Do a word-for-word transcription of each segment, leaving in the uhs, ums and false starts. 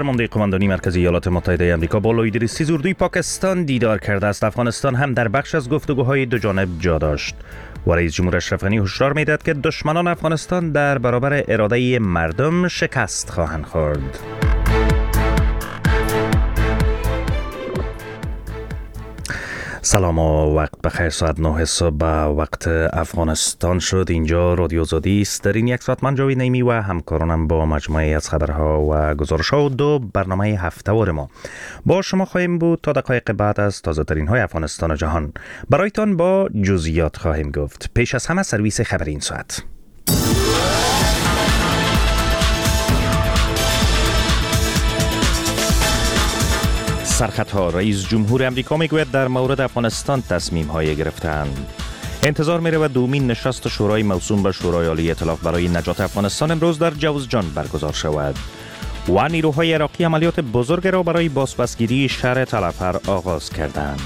فرمانده قماندانی مرکزی ایالات متحده آمریکا با لوی دریسی اردوی پاکستان دیدار کرده است. افغانستان هم در بخش از گفتگوهای دو جانب جا داشت و رئیس جمهور اشرف غنی هشدار می‌داد که دشمنان افغانستان در برابر اراده مردم شکست خواهند خورد. سلام و وقت بخیر. ساعت نه صبح به وقت افغانستان شد. اینجا رادیو آزادی است. در این یک ساعت من جاوید نعیمی و همکارانم با مجموعه از خبرها و گزارش‌ها و دو برنامه هفته‌وار ما با شما خواهیم بود تا دقایق بعد از تازه‌ترین های افغانستان و جهان. برایتان با جزئیات خواهیم گفت. پیش از همه سرویس خبری این ساعت. سرخطها. رئیس جمهور امریکا میگوید در مورد افغانستان تصمیم های گرفتند. انتظار می رود دومین نشست شورای موسوم به شورای عالی ائتلاف برای نجات افغانستان امروز در جوزجان برگزار شود و نیروهای عراقی عملیات بزرگ را برای بازپسگیری شهر تلفر آغاز کردند.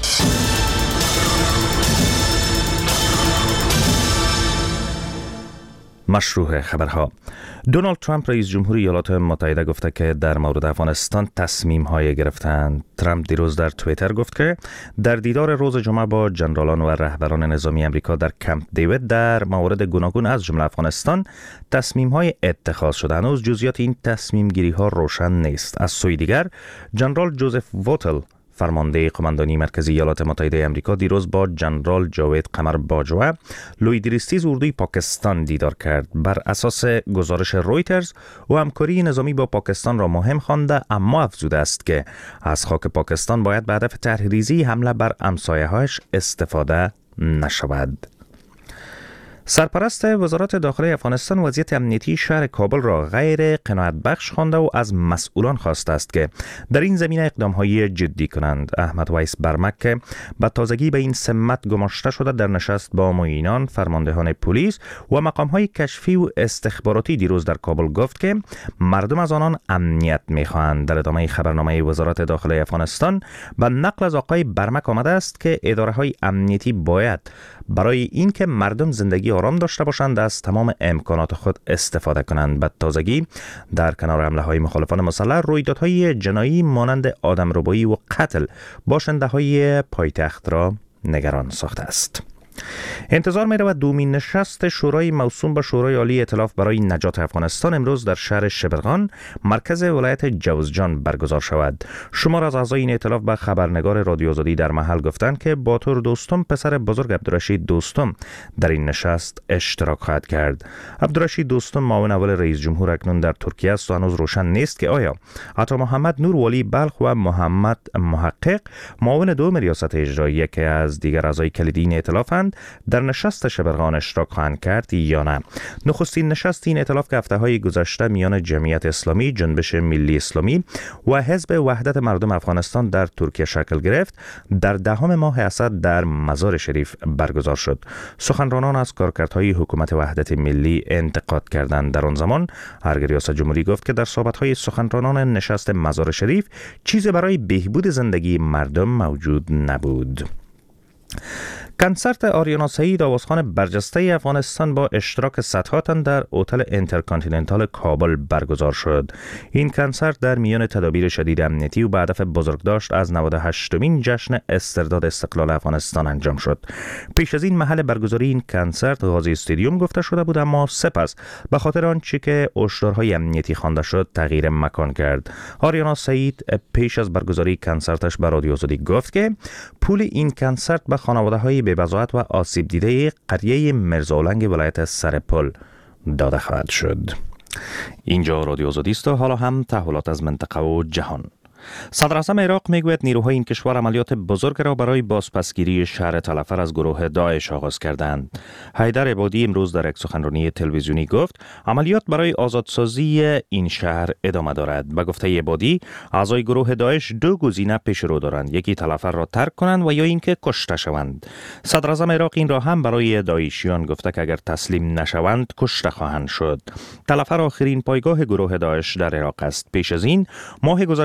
مشروع خبرها. دونالد ترامپ رئیس جمهور ایالات متحده گفته که در مورد افغانستان تصمیم های گرفتند. ترامپ دیروز در توییتر گفت که در دیدار روز جمعه با جنرالان و رهبران نظامی امریکا در کمپ دیوید در موارد گوناگون از جمله افغانستان تصمیم های اتخاذ شده. هنوز جزئیات این تصمیم گیری ها روشن نیست. از سوی دیگر جنرال جوزف ووتل فرمانده قماندانی مرکزی ایالات متحده آمریکا دیروز با جنرال جاوید قمر باجوه لوی دریستیز اردوی پاکستان دیدار کرد. بر اساس گزارش رویترز و همکاری نظامی با پاکستان را مهم خوانده، اما افزوده است که از خاک پاکستان باید به هدف طرحریزی حمله بر همسایه‌هایش استفاده نشود. سرپرست وزارت داخلی افغانستان وضعیت امنیتی شهر کابل را غیر قناعت بخش خوانده و از مسئولان خواسته است که در این زمینه اقدام‌های جدی کنند. احمد ویس برمک که به تازگی به این سمت گماشته شده در نشست با معینان، فرماندهان پلیس و مقام‌های کشفی و استخباراتی دیروز در کابل گفت که مردم از آنان امنیت می‌خواهند. در ادامه خبرنامه وزارت داخلی افغانستان به نقل از آقای برمک آمده است که اداره‌های امنیتی باید برای اینکه مردم زندگی آرام داشته باشند از تمام امکانات خود استفاده کنند. به تازگی در کنار حمله‌های مخالفان مسلح، رویدادهای جنایی مانند آدمربایی و قتل باشنده‌های پایتخت را نگران ساخته است. انتظار می رود دومین نشست شورای موسوم به شورای عالی ائتلاف برای نجات افغانستان امروز در شهر شبرغان مرکز ولایت جوزجان برگزار شود. شمار از اعضای این ائتلاف به خبرنگار رادیو آزادی در محل گفتند که باتور دوستم پسر بزرگ عبدالرشید دوستم در این نشست اشتراک خواهد کرد. عبدالرشید دوستم معاون اول رئیس جمهور اکنون در ترکیه است و هنوز روشن نیست که آیا عطا محمد نور ولی بلخ و محمد محقق معاون دوم ریاست اجرایی که از دیگر اعضای کلیدی این ائتلافند در نشست شبرغان اشتراک خواهند کرد یا نه. نخستین نشست این ائتلاف که هفته‌های گذشته میان جمعیت اسلامی، جنبش ملی اسلامی و حزب وحدت مردم افغانستان در ترکیه شکل گرفت در دهم ماه اسد در مزار شریف برگزار شد. سخنرانان از کارکردهای حکومت وحدت ملی انتقاد کردند. در آن زمان ارگ ریاست جمهوری گفت که در صحبت‌های سخنرانان نشست مزار شریف چیزی برای بهبود زندگی مردم موجود نبود. کنسرت آریانا سعید آوازخوان برجسته افغانستان با اشتراک صدها تن در هتل اینترکانتیننتال کابل برگزار شد. این کنسرت در میان تدابیر شدید امنیتی و به هدف بزرگداشت از نود و هشتمین جشن استرداد استقلال افغانستان انجام شد. پیش از این محل برگزاری این کنسرت غازی استادیوم گفته شده بود، اما سپس به خاطر آنچه که هشدارهای امنیتی خوانده شد تغییر مکان کرد. آریانا سعید پیش از برگزاری کنسرتش به رادیو آزادی گفت که پول این کنسرت به خانواده‌های بی‌بضاعت و آسیب دیده قریه مرزاولنگ ولایت سرپل داده خواهد شد. اینجا رادیو آزادی است و حالا هم تحولات از منطقه و جهان. صدر اعظم عراق میگوید نیروهای این کشور عملیات بزرگ را برای بازپسگیری شهر تلفر از گروه داعش آغاز کردند. حیدر عبادی امروز در یک سخنرانی تلویزیونی گفت عملیات برای آزادسازی این شهر ادامه دارد. به گفته عبادی اعضای گروه داعش دو گزینه پیش رو دارند، یکی تلفر را ترک کنند و یا اینکه کشته شوند. صدر اعظم عراق این را هم برای داعشیان گفته که اگر تسلیم نشوند کشته خواهند شد. تلفر آخرین پایگاه گروه داعش در عراق است. پیش از این ماه گذشته نیروهای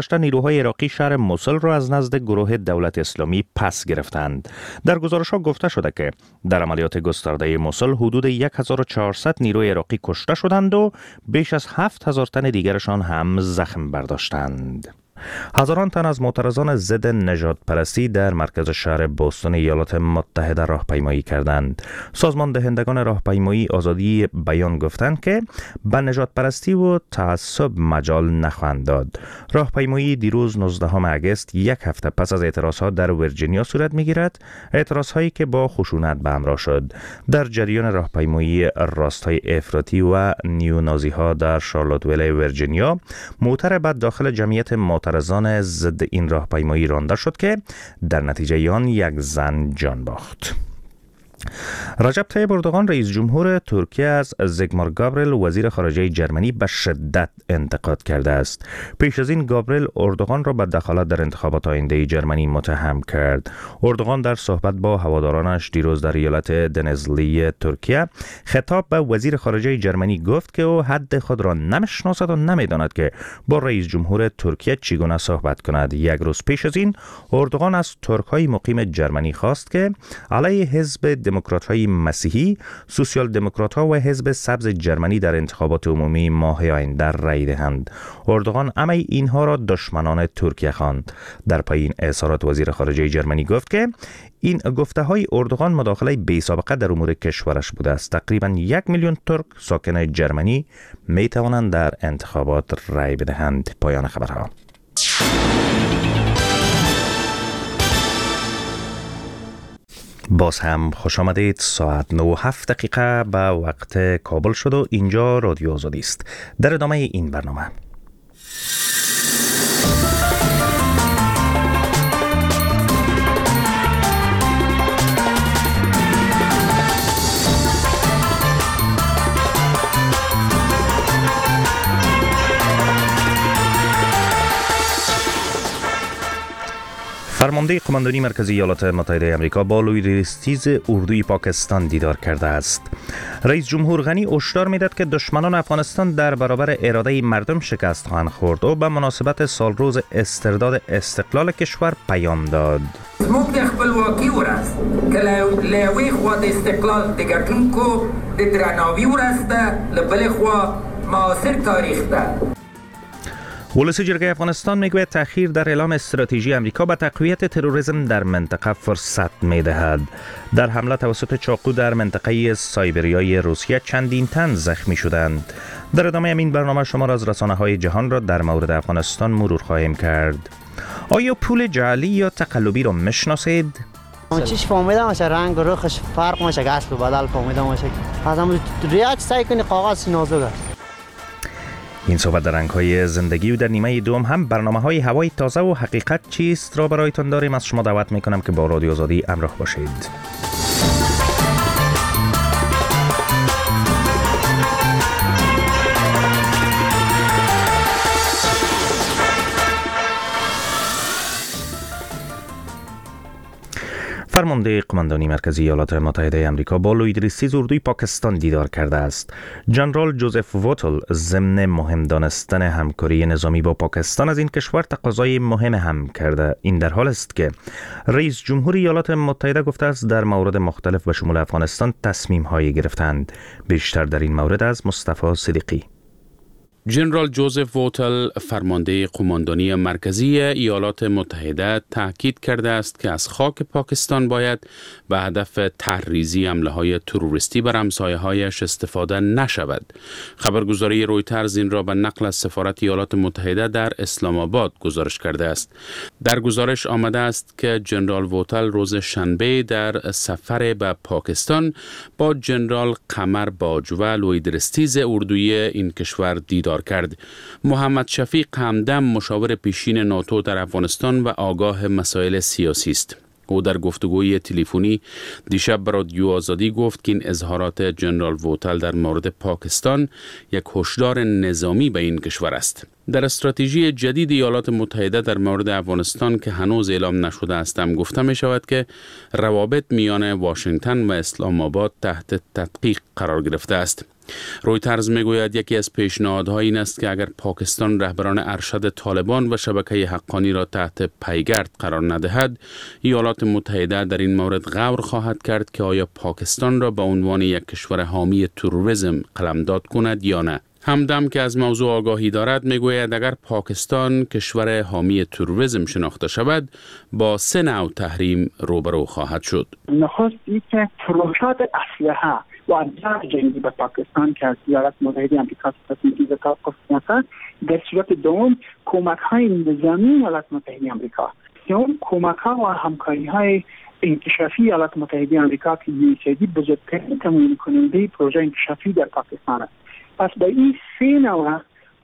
نیروهای عراقی شهر موسل را از نزد گروه دولت اسلامی پس گرفتند. در گزارش‌ها گفته شده که در عملیات گسترده موسل حدود هزار و چهارصد نیروی عراقی کشته شدند و بیش از هفت هزار تن دیگرشان هم زخم برداشتند. هزاران تن از معترضان ضد نژاد پرستی در مرکز شهر بوستون ایالات متحده راهپیمایی کردند. سازمان دهندگان راهپیمایی آزادی بیان گفتند که به نژاد پرستی و تعصب مجال نخواهند داد. راهپیمایی دیروز نوزدهم اگست، یک هفته پس از اعتراضات در ویرجینیا صورت می‌گیرد، اعتراضهایی که با خشونت به همراه شد. در جریان راهپیمایی راستای افراطی و نیونازی‌ها در شارلوتویل ویرجینیا، موتر بعد داخل جمعیت معترضان ضد این راهپیمایی رانده شد که در نتیجه آن یک زن جان باخت. رجب طیب اردوغان رئیس جمهور ترکیه از زیگمار گابریل وزیر خارجه جرمنی به شدت انتقاد کرده است. پیش از این گابریل اردوغان را به دخالت در انتخابات آینده جرمنی متهم کرد. اردوغان در صحبت با هوادارانش دیروز در ایالت دنزلی ترکیه خطاب به وزیر خارجه جرمنی گفت که او حد خود را نمیشناسد و نمیداند که با رئیس جمهور ترکیه چگونه صحبت کند. یک روز پیش از این اردوغان از ترک‌های مقیم جرمنی خواست که علیه حزب دموکرات‌های مسیحی، سوسیال دموکرات‌ها و حزب سبز جرمنی در انتخابات عمومی ماه آینده رأی دهند. اردوغان همه اینها را دشمنان ترکیه خواند. در پایین اظهارات وزیر خارجه جرمنی گفت که این گفته‌های اردوغان مداخله بی‌سابقه در امور کشورش بوده است. تقریباً یک میلیون ترک ساکن جرمنی می توانند در انتخابات رأی بدهند. پایان خبرها. باز هم خوش آمدید. ساعت نه و هفت دقیقه به وقت کابل شد و اینجا رادیو آزادی است. در ادامه این برنامه فرمانده قماندانی مرکزی ایالات متحده آمریکا با لویدریستیز اردوی پاکستان دیدار کرده است. رئیس جمهور غنی هشدار می‌داد که دشمنان افغانستان در برابر اراده مردم شکست خواهند خورد و به مناسبت سالروز استرداد استقلال کشور پیام داد. زموږ د خپلواکۍ ورځ که له یوې خوا د استقلال د ګټونکو د درناوي ورځ ده، له بلې خوا معاصر تاریخ ده. ولسی جرگه افغانستان میگوید تأخیر در اعلام استراتژی امریکا به تقویت تروریسم در منطقه فرصت میدهد. در حمله توسط چاقو در منطقه سایبریای روسیه چندین تن زخمی شدند. در ادامه این برنامه شما را از رسانه‌های جهان را در مورد افغانستان مرور خواهیم کرد. آیا پول جعلی یا تقلبی را میشناسید؟ اون چیش فهمیدم باشه رنگ و رخش فرق میشه، اصل و بدل فهمیدم باشه. از همون ریاض سعی کنی کاغذ نازک است. این صحبت در رنگ‌های زندگی و در نیمه دوم هم برنامه‌های هوای تازه و حقیقت چیست را برایتان داریم. از شما دعوت می‌کنم که با رادیو آزادی همراه باشید. فرمانده قماندانی مرکزی ایالات متحده آمریکا با لویدریستیز اردوی پاکستان دیدار کرده است. جنرال جوزف ووتل ضمن مهم دانستن همکاری نظامی با پاکستان از این کشور تقاضای مهم هم کرده. این در حال است که رئیس جمهور ایالات متحده گفته است در مورد مختلف به شمول افغانستان تصمیم هایی گرفتند. بیشتر در این مورد از مصطفی صدیقی. جنرال جوزف ووتل فرمانده قماندانی مرکزی ایالات متحده تاکید کرده است که از خاک پاکستان باید به هدف تحریزی حمله‌های تروریستی بر همسایه‌هایش استفاده نشود. خبرگزاری رویترز این را به نقل از سفارت ایالات متحده در اسلام آباد گزارش کرده است. در گزارش آمده است که جنرال ووتل روز شنبه در سفر به پاکستان با جنرال قمر باجوه لویدریستیز اردوی این کشور دیدار کرد. محمد شفیق همدم مشاور پیشین ناتو در افغانستان و آگاه مسائل سیاسی است. او در گفتگوی تلفنی دیشب به رادیو آزادی گفت که این اظهارات جنرال ووتل در مورد پاکستان یک هشدار نظامی به این کشور است. در استراتژی جدید ایالات متحده در مورد افغانستان که هنوز اعلام نشده است هم گفته می شود که روابط میان واشنگتن و اسلام آباد تحت تدقیق قرار گرفته است. رویترز می گوید یکی از پیشنهادها این است که اگر پاکستان رهبران ارشد طالبان و شبکه حقانی را تحت پیگرد قرار ندهد، ایالات متحده در این مورد غور خواهد کرد که آیا پاکستان را به عنوان یک کشور حامی تروریسم قلمداد کند یا نه. همدم که از موضوع آگاهی دارد میگوید اگر پاکستان کشور حامی تروریسم شناخته شود با سه نوع تحریم روبرو خواهد شد. نخست اینکه فروشات اسلحه و ابزار جنگی به پاکستان که از ایالات متحده آمریکا تصمیم گرفته است، در صورت دوم کمک های نظامی ایالات متحده آمریکا، سوم کمک ها و همکاری های انکشافی ایالات متحده آمریکا که یو اس ای دی بزرگترین تمویل کننده پروژه انکشافی در پاکستان است. پس به این سه نوع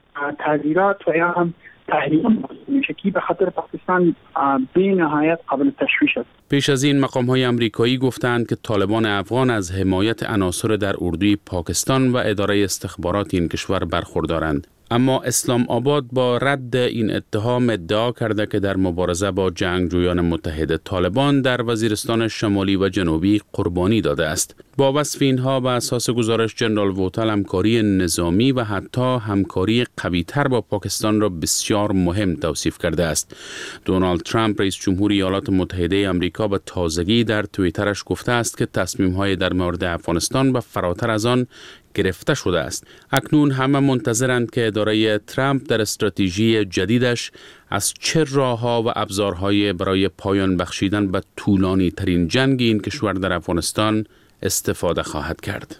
تغییرات و یا هم تحریم میشه که به خاطر پاکستان به نهایت قابل تشویش است. پیش از این مقام‌های آمریکایی گفتند که طالبان افغان از حمایت عناصر در اردوی پاکستان و اداره استخبارات این کشور برخوردارند. اما اسلام آباد با رد این اتهام ادعا کرده که در مبارزه با جنگجویان متحد طالبان در وزیرستان شمالی و جنوبی قربانی داده است. با وصف اینها و اساس گزارش جنرال ووتل همکاری نظامی و حتی همکاری قوی‌تر با پاکستان را بسیار مهم توصیف کرده است. دونالد ترامپ رئیس جمهور ایالات متحده آمریکا به تازگی در توییترش گفته است که تصمیم‌های در مورد افغانستان و فراتر از آن گرفته شده است. اکنون همه منتظرند که اداره ترامپ در استراتژی جدیدش از چه راه‌ها و ابزارهای برای پایان بخشیدن به طولانی ترین جنگ این کشور در افغانستان استفاده خواهد کرد.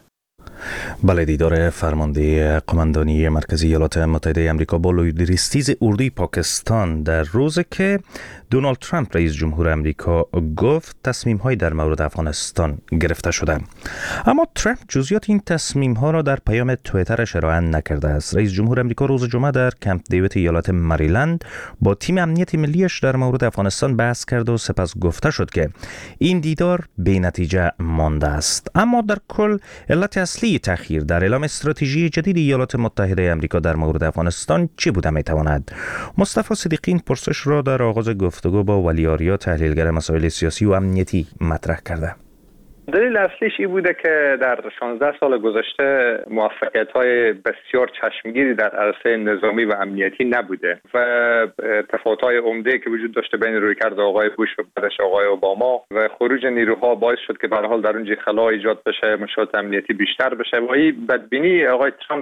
بله، دیدار فرمانده قماندانی مرکزی ایالات متحده آمریکا با لویدریستیز اردوی پاکستان در روزی که دونالد ترامپ رئیس جمهور آمریکا گفت تصمیم‌های در مورد افغانستان گرفته شده. اما ترامپ جزئیات این تصمیم‌ها را در پیام توییترش ارائه نکرده است. رئیس جمهور آمریکا روز جمعه در کمپ دیوید ایالات مریلند با تیم امنیت ملیش در مورد افغانستان بحث کرد و سپس گفته شد که این دیدار بی‌نتیجه مانده است. اما در کل علت اصلی تأخیر در اعلام استراتژی جدید ایالات متحده آمریکا در مورد افغانستان چی بوده میتواند؟ مصطفی صدیقی این پرسش را در آغاز گفتگو با ولی آریا تحلیلگر مسائل سیاسی و امنیتی مطرح کرده. دلیل اصلیش این بوده که در شانزده سال گذشته موفقیت‌های بسیار چشمگیری در عرصه نظامی و امنیتی نبوده و تفاوت‌های عمده که وجود داشته بین رویکرد آقای بوش و بعدش آقای اوباما و خروج نیروها باعث شد که به هر حال در اونجا خلا ایجاد بشه، مشکلات امنیتی بیشتر بشه و این بدبینی آقای ترامپ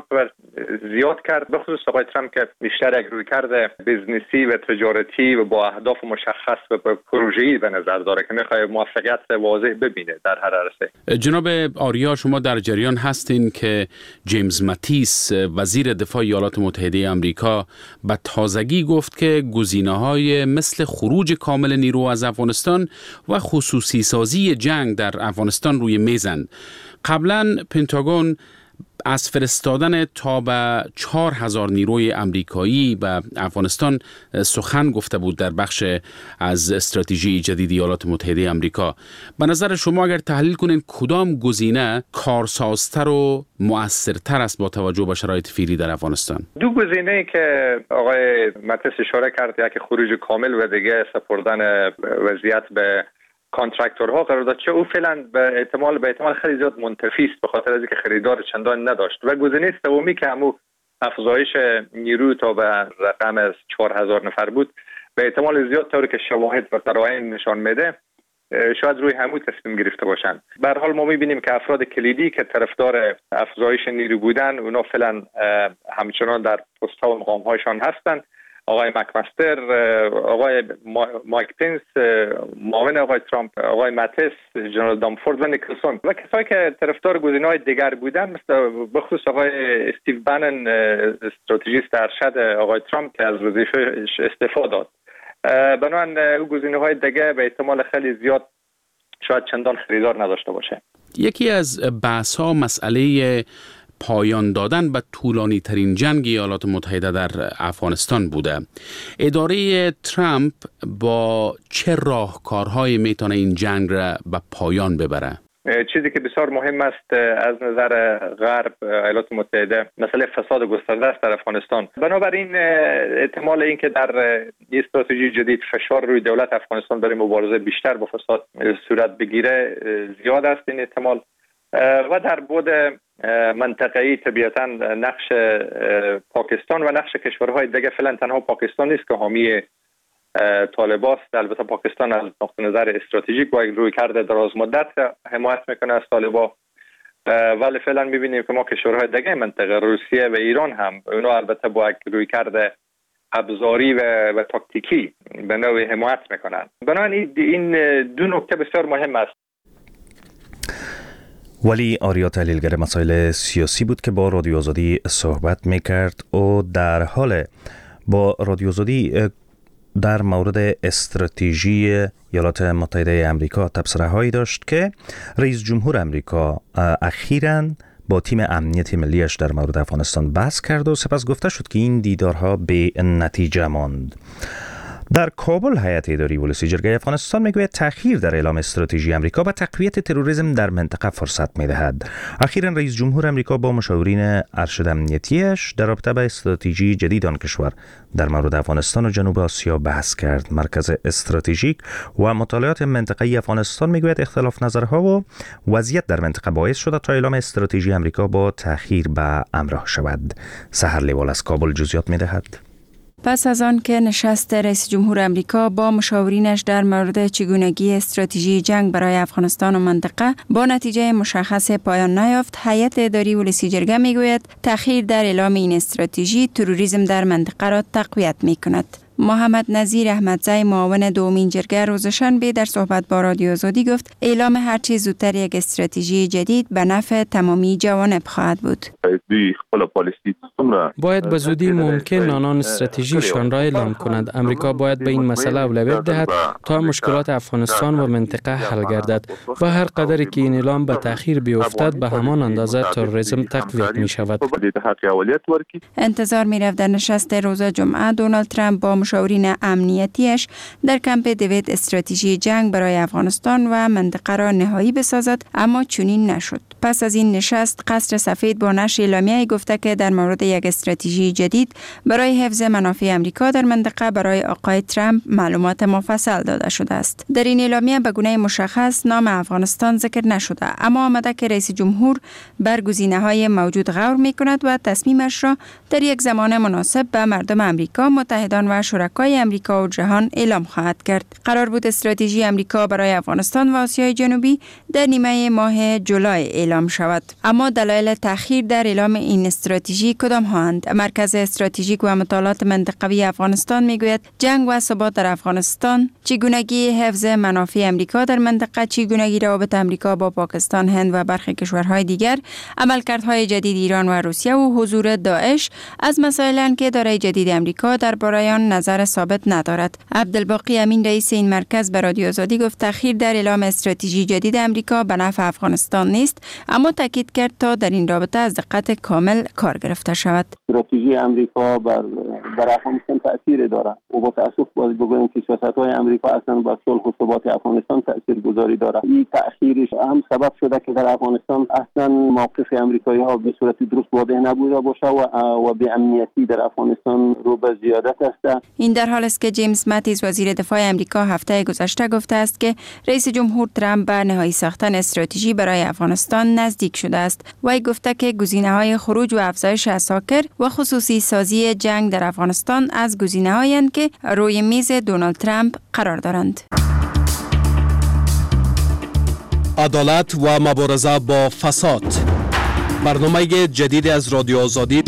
زیاد کرد. به خصوص آقای ترامپ که بیشتر یک رویکرد بیزنسی و تجارتی و با اهداف مشخص و پروژه‌ای به نظر داره که می‌خواد موفقیت واضح ببینه در هر عرصه. جناب آریا، شما در جریان هستین که جیمز ماتیس وزیر دفاع ایالات متحده آمریکا به تازگی گفت که گزینه‌های مثل خروج کامل نیرو از افغانستان و خصوصی سازی جنگ در افغانستان روی میزند. قبلا پنتاگون از فرستادن تا به چهار هزار نیروی آمریکایی به افغانستان سخن گفته بود در بخش از استراتژی جدید ایالات متحده آمریکا. به نظر شما اگر تحلیل کنین کدام گزینه کارسازتر و مؤثرتر است با توجه به شرایط فعلی در افغانستان؟ دو گزینه‌ای که آقای ماتیس اشاره کرد، یکی خروج کامل و دیگه سپردن وضعیت به کانترکتورها قرار داد، چه او فعلا به احتمال به احتمال خیلی زیاد منتفی است به خاطر از اینکه خریدار چندان نداشت و گزینه سومی که همو افزایش نیرو تا به رقم از چهار هزار نفر بود به احتمال زیاد طوری که شواهد و قرائن نشان میده شاید روی همو تصمیم گرفته باشند. به هر حال ما می‌بینیم که افراد کلیدی که طرفدار افزایش نیرو بودن اونا فعلا همچنان در پست‌ها و مقام‌هایشان هستند. آقای مکمستر، آقای مایک پنس معاون آقای ترامپ، آقای ماتیس، جنرال دامفورد و نیکلسون و کسایی که طرفدار گزینه‌های دیگر بودن مثل بخصوص آقای استیو بانن استراتژیست ارشد آقای ترامپ که از وظیفه‌اش استعفا داد. بنابراین او گزینه‌های دیگه به احتمال خیلی زیاد شاید چندان خریدار نداشته باشه. یکی از بحث‌ها مسئله پایان دادن به طولانی ترین جنگ ایالات متحده در افغانستان بوده. اداره ترامپ با چه راهکارهایی میتونه این جنگ را به پایان ببره؟ چیزی که بسیار مهم است از نظر غرب ایالات متحده مسئله فساد گسترده است در افغانستان. بنابراین احتمال اینکه در این استراتژی جدید فشار روی دولت افغانستان برای مبارزه بیشتر با فساد صورت بگیره زیاد است این احتمال. و در بعد منطقه‌ای طبیعتاً نقش پاکستان و نقش کشورهای دیگه، فعلا تنها پاکستان نیست که حامی طالبان است. البته پاکستان از نقطه نظر استراتژیک با یک رویکرد دراز مدت حمایت میکنه از طالبان، ولی فعلا میبینیم که ما کشورهای دیگه منطقه روسیه و ایران هم اونا البته با یک رویکرد ابزاری و, و تاکتیکی به نوعی حمایت میکنن. بنابراین این دو نکته بسیار مهم است. ولی آریا تحلیلگر مسائل سیاسی بود که با رادیو آزادی صحبت میکرد و در حال با رادیو آزادی در مورد استراتژی ایالات متحده آمریکا تبصره هایی داشت که رئیس جمهور آمریکا اخیراً با تیم امنیت ملیش در مورد افغانستان بحث کرد و سپس گفته شد که این دیدارها به نتیجه ماند. در کابل هیئت اداری ولسی جرگه افغانستان میگوید تأخیر در اعلام استراتژی آمریکا به تقویت تروریسم در منطقه فرصت میدهد. اخیراً رئیس جمهور آمریکا با مشاورین ارشد امنیتیش در رابطه با استراتژی جدید آن کشور در مورد افغانستان و جنوب آسیا بحث کرد. مرکز استراتژیک و مطالعات منطقه‌ای افغانستان میگوید اختلاف نظرها و وضعیت در منطقه باعث شده تا اعلام استراتژی آمریکا با تأخیر به همراه شود. سحر لیوال از کابل جزئیات میدهد. پس از آن که نشست رئیس جمهور آمریکا با مشاورینش در مورد چگونگی استراتژی جنگ برای افغانستان و منطقه با نتیجه مشخص پایان نیافت، هیئت اداری ولسی جرگه میگوید تأخیر در اعلام این استراتژی تروریسم در منطقه را تقویت میکند. محمد نظیر احمدزی معاون دومین جرگه روز شنبه در صحبت با رادیو آزادی گفت اعلام هرچی زودتر یک استراتژی جدید به نفع تمامی جوانب خواهد بود. باید به زودی ممکن آنان استراتژیشان را اعلام کنند. امریکا باید به این مسئله اولویت دهد تا مشکلات افغانستان و منطقه حل گردد و هر قدری که این اعلام به تأخیر بیفتد به همان اندازه تروریسم تقویت می شود. انتظار می رفت در نشست روز جمعه دونالد ترامپ با مشاورین امنیتیش در کمپ دوید استراتژی جنگ برای افغانستان و منطقه را نهایی بسازد، اما چنین نشد. پس از این نشست قصر سفید با نشر اعلامیه‌ای گفته که در مورد یک استراتژی جدید برای حفظ منافع آمریکا در منطقه برای آقای ترامپ معلومات مفصل داده شده است. در این اعلامیه به گونه مشخص نام افغانستان ذکر نشده، اما آمده که رئیس جمهور بر گزینه‌های موجود غور می‌کند و تصمیمش را در یک زمان مناسب به مردم آمریکا، متحدان و شرکای آمریکا و جهان اعلام خواهد کرد. قرار بود استراتژی آمریکا برای افغانستان و آسیای جنوبی در نیمه ماه جولای اعلام شود، اما دلایل تأخیر در اعلام این استراتژی کدام هستند؟ مرکز استراتژیک و مطالعات منطقوی افغانستان میگوید جنگ و ثبات در افغانستان، چگونگی حفظ منافع آمریکا در منطقه، چگونگی روابط آمریکا با پاکستان، هند و برخی کشورهای دیگر، عملکردهای جدید ایران و روسیه و حضور داعش از مسائلند که اداره جدید آمریکا درباره آن نظر ثابت ندارد. عبدالباقی امین رئیس این مرکز به رادیو آزادی گفت تأخیر در اعلام استراتژی جدید آمریکا به نفع افغانستان نیست، اما تاکید کرد تا در این رابطه از دقت کامل کار گرفته شود. استراتژی آمریکا بر بر افغانستان تأثیر دارد و با تأسف باید بگویم که سیاست‌های آمریکا اصلا بر صلح و ثبات افغانستان تاثیرگذاری دارد. این تأخیرش هم سبب شده که در افغانستان اصلا موقف آمریکایی‌ها به صورت درست واضح نبوده باشه و و به امنیتی در افغانستان رو به زیادت است. این در حالی است که جیمز ماتیس وزیر دفاع آمریکا هفته گذشته گفته است که رئیس جمهور ترامپ به نهایی ساختن استراتژی برای افغانستان نزدیک شده است. وی گفته که گزینه‌های خروج و افزایش عساکر و خصوصی سازی جنگ در افغانستان از گزینه‌هایند که روی میز دونالد ترامپ قرار دارند. عدالت و مبارزه با فساد، برنامه جدید از رادیو آزادی،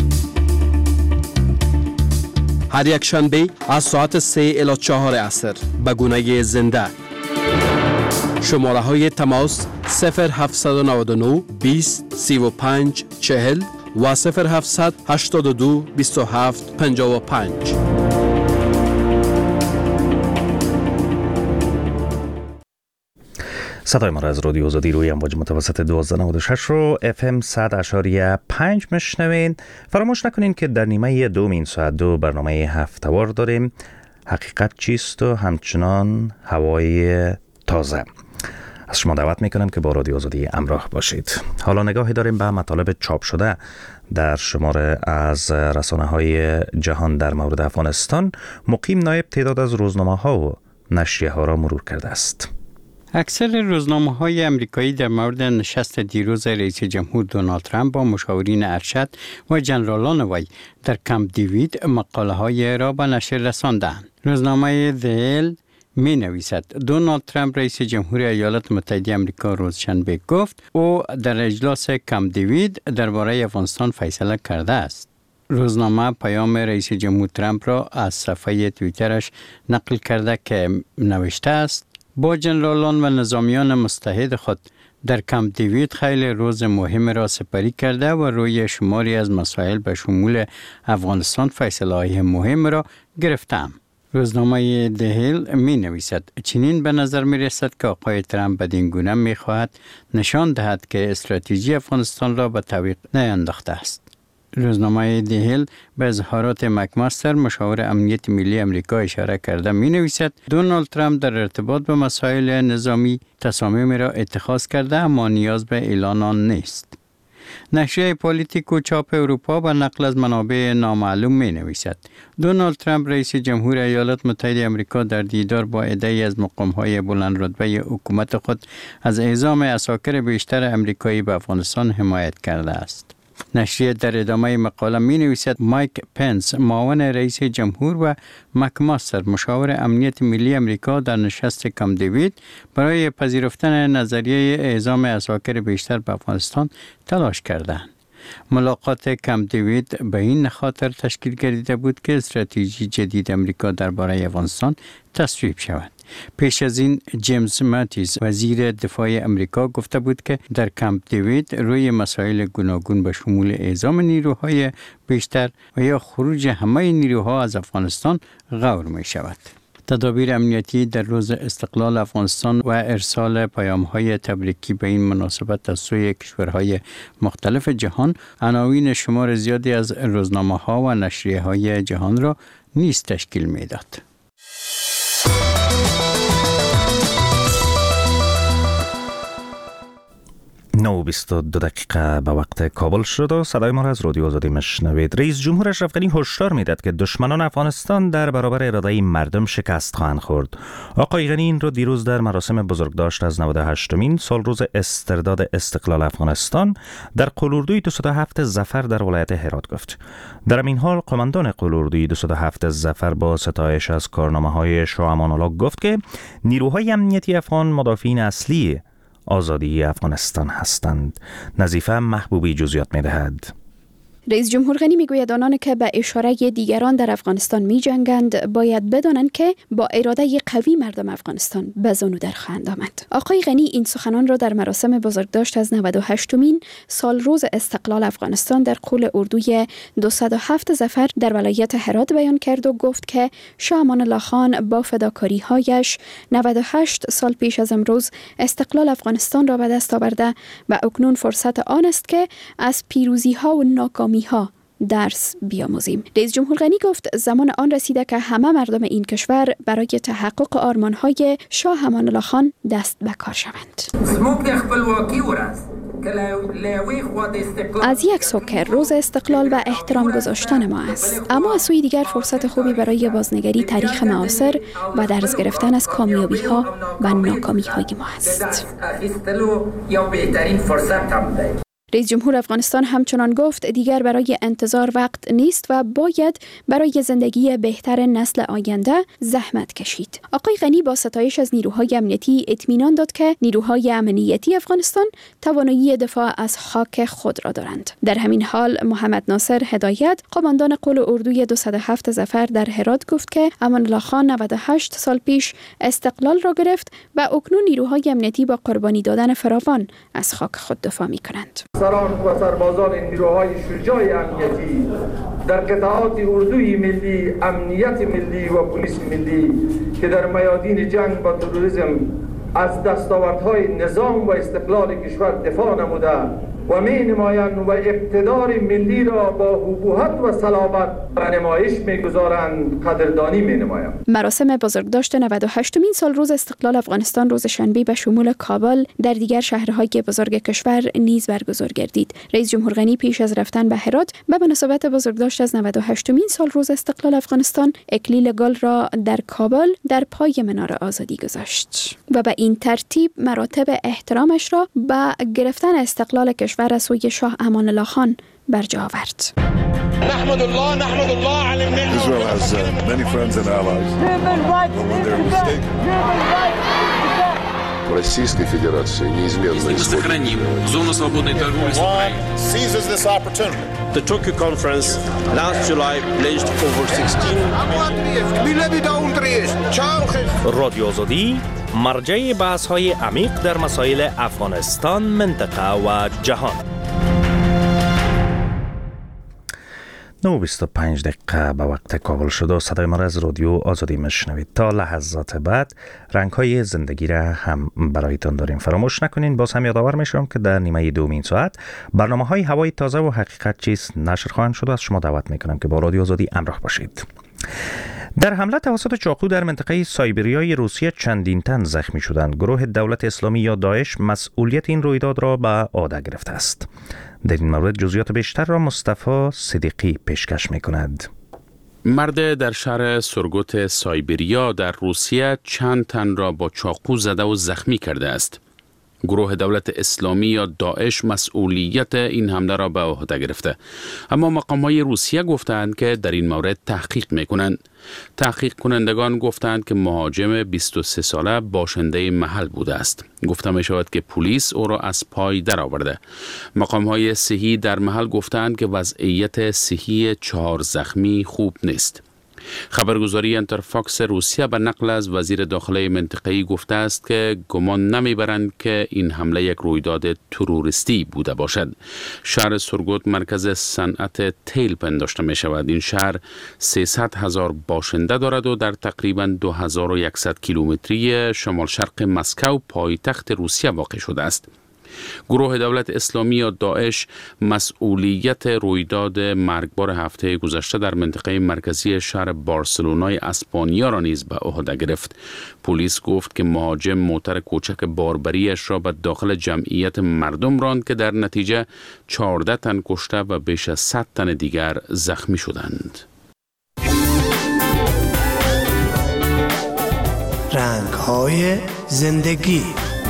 هر یک شنبه از ساعت سه الی چهار عصر به گونه زنده. شماره های تماس صفر هفت نه نه بیست سی و پنج چهل و صفر هفت هشت دو بیست و هفت پنجاه و پنج. صدای ما را از رادیو آزادی روی امواج متوسط دوازده نود و شش رو اف ام صد اشاریه پنج مشنوین. فراموش نکنین که در نیمه دوم این ساعت دو برنامه هفته‌وار داریم، حقیقت چیست و همچنان هوای تازه. از شما دعوت میکنم که با رادیو آزادی همراه باشید. حالا نگاهی داریم به مطالب چاپ شده در شماره از رسانه‌های جهان در مورد افغانستان. مقیم نایب تعداد از روزنامه‌ها و نشریه‌ها را مرور کرده است. اکثر روزنامه‌های امریکایی در مورد نشست دیروز رئیس جمهور دونالد ترامپ با مشاورین ارشد و جنرالان وی در کمپ دیوید مقاله‌های را به نشر رساندند. روزنامه The Hill می نویسد دونالد ترامپ رئیس جمهور ایالات متحده آمریکا روز شنبه گفت او در اجلاس کمپ دیوید درباره افغانستان فیصله کرده است. روزنامه پیام رئیس جمهور ترامپ را از صفحه توییترش نقل کرده که نوشته است با جنرالان و نظامیان متحد خود در کمپ دیوید خیلی روز مهم را سپری کرده و روی شماری از مسائل به شمول افغانستان فیصله‌های مهم را گرفتم. روزنامه The Hill می نویسد چنین به نظر می رسد که آقای ترامپ بدین گونه می خواهد نشان دهد که استراتژی افغانستان را به تعویق نینداخته است. روزنامه The Hill به اظهارات مکماستر مشاور امنیت ملی امریکا اشاره کرده می نویسد دونالد ترامپ در ارتباط به مسائل نظامی تصامیم را اتخاذ کرده اما نیاز به اعلان آن نیست. نشریه پالیتیکو چاپ اروپا با نقل از منابع نامعلوم می نویسد دونالد ترامپ رئیس جمهور ایالات متحده آمریکا در دیدار با عده‌ای از مقام‌های بلند رتبه حکومت خود از اعزام عساکر بیشتر امریکایی به افغانستان حمایت کرده است. نشریه در ادامه مقاله می نویسد مایک پنس معاون رئیس جمهور و مکماستر مشاور امنیت ملی امریکا در نشست کمپ دیوید برای پذیرفتن نظریه اعزام عساکر بیشتر به افغانستان تلاش کردند. ملاقات کمپ دیوید به این خاطر تشکیل گردیده بود که استراتژی جدید امریکا درباره افغانستان تصویب شود. پیش از این جیمز ماتیس وزیر دفاع امریکا گفته بود که در کمپ دیوید روی مسائل گوناگون به شمول اعزام نیروهای بیشتر و یا خروج همه نیروها از افغانستان غور می شود. تدابیر امنیتی در روز استقلال افغانستان و ارسال پیام‌های تبریکی به این مناسبت از سوی کشورهای مختلف جهان عناوین شمار زیادی از روزنامه‌ها و نشریه‌های جهان را نیز تشکیل می‌داد. نه و بیست و دو دقیقه به وقت کابل شد و صدای ما را از رادیو آزادی مشنوید. رئیس جمهور اشرف غنی هشدار میداد که دشمنان افغانستان در برابر اراده مردم شکست خواهند خورد. آقای غنی این را دیروز در مراسم بزرگداشت از نود و هشتمین سالروز استرداد استقلال افغانستان در قلاردوی دویست و هفت ظفر در ولایت هرات گفت. در این حال قماندان قلاردوی دویست و هفت ظفر با ستایش از کارنامه‌های شاه امان الله گفت که نیروهای امنیتی افغان مدافعین اصلی آزادی افغانستان هستند. نظیفه محبوبی جزئیات می‌دهد. رئیس جمهور غنی میگوید آنان که به اشاره دیگران در افغانستان می جنگند باید بدانند که با اراده قوی مردم افغانستان به زانو در خواهند آمد. آقای غنی این سخنان را در مراسم بزرگداشت از نود و هشتمین سال روز استقلال افغانستان در قول اردوی دویست و هفت ظفر در ولایت هرات بیان کرد و گفت که شاه امان الله خان با فداکاری‌هایش نود و هشت سال پیش از امروز استقلال افغانستان را به دست آورده و اکنون فرصت آن است که از پیروزی‌ها و ناکامی ها درس بیاموزیم. رئیس جمهور غنی گفت زمان آن رسیده که همه مردم این کشور برای تحقق آرمان‌های شاه امان الله خان دست به کار شوند. از یک سو که روز استقلال و احترام گذاشتن ما است، اما از سوی دیگر فرصت خوبی برای بازنگری تاریخ معاصر و درس گرفتن از کامیابی‌ها و ناکامی‌های ما است. رئیس جمهور افغانستان همچنان گفت دیگر برای انتظار وقت نیست و باید برای زندگی بهتر نسل آینده زحمت کشید. آقای غنی با ستایش از نیروهای امنیتی اطمینان داد که نیروهای امنیتی افغانستان توانایی دفاع از خاک خود را دارند. در همین حال محمد ناصر هدایت قماندان قول اردوی دویست و هفت ظفر در هرات گفت که امان الله خان نود و هشت سال پیش استقلال را گرفت و اکنون نیروهای امنیتی با قربانی دادن فراوان از خاک خود دفاع می‌کنند. سران و سربازان نیروهای شجاع امنیتی در قطعات اردوی ملی، امنیت ملی و پلیس ملی که در میادین جنگ با تروریسم از دستاوردهای نظام و استقلال کشور دفاع نموده و می نمایند و اقتدار ملی را با ابهت و صلابت به نمایش می گذارند، قدردانی می نمایند. مراسم بزرگداشت نود و هشتمین سال روز استقلال افغانستان روز شنبه به شمول کابل در دیگر شهرهای بزرگ کشور نیز برگزار گردید. رئیس جمهور غنی پیش از رفتن به هرات به مناسبت بزرگداشت از نود و هشتمین سال روز استقلال افغانستان اکلیل گل را در کابل در پای منار آزادی گذاشت و به این ترتیب مراتب احترامش را به گرفتن استقلال کشور از سوی شاه امان الله خان برجا آورد. نحمد الله نحمد الله على النعمة. Israel has uh, many friends and allies. But when they're mistaken. Российской Федерации неизменно сохраним зону свободной торговли с Украиной. Seizes this opportunity. The Tokyo conference last July pledged over sixteen. رادیو آزادی مرجع بحث‌های عمیق در مسائل افغانستان، منطقه و جهان. نه و بیست و پنج دقیقه به وقت کابل شد و صدای ما را از رادیو آزادی میشنوید. تا لحظات بعد رنگ‌های زندگی را هم برایتان داریم. فراموش نکنین. باز هم یادآور میشم که در نیمه دومین ساعت برنامه‌های هوای تازه و حقیقت چیست نشر خواهند شد. از شما دعوت میکنم که با رادیو آزادی همراه باشید. در حمله توسط چاقو در منطقه سایبریای روسیه چندین تن زخمی شدند. گروه دولت اسلامی یا داعش مسئولیت این رویداد را به عهده گرفته است. در این مورد جزئیات بیشتر را مصطفی صدیقی پیشکش می‌کند. مرد در شهر سورگوت سایبریا در روسیه چند تن را با چاقو زده و زخمی کرده است. گروه دولت اسلامی یا داعش مسئولیت این حمله را به عهده گرفته، اما مقام‌های روسیه گفتند که در این مورد تحقیق می‌کنند. تحقیق کنندگان گفتند که مهاجم بیست و سه ساله باشنده محل بوده است. گفته می شود که پلیس او را از پای درآورده. مقام‌های صحی در محل گفتند که وضعیت صحی چهار زخمی خوب نیست. خبرگزاری انترفاکس روسیه به نقل از وزیر داخله منطقه‌ای گفته است که گمان نمیبرند که این حمله یک رویداد تروریستی بوده باشد. شهر سورگوت مرکز صنعت تیل پنداشته می شود. این شهر سیصد هزار باشنده دارد و در تقریباً دو هزار و صد کیلومتری شمال شرق مسکو پایتخت روسیه واقع شده است. گروه دولت اسلامی یا داعش مسئولیت رویداد مرگبار هفته گذشته در منطقه مرکزی شهر بارسلونای اسپانیا را نیز به عهده گرفت. پلیس گفت که مهاجم موتر کوچک باربریش را به داخل جمعیت مردم راند که در نتیجه چهارده تن کشته و بیش از صد تن دیگر زخمی شدند. رنگ‌های زندگی.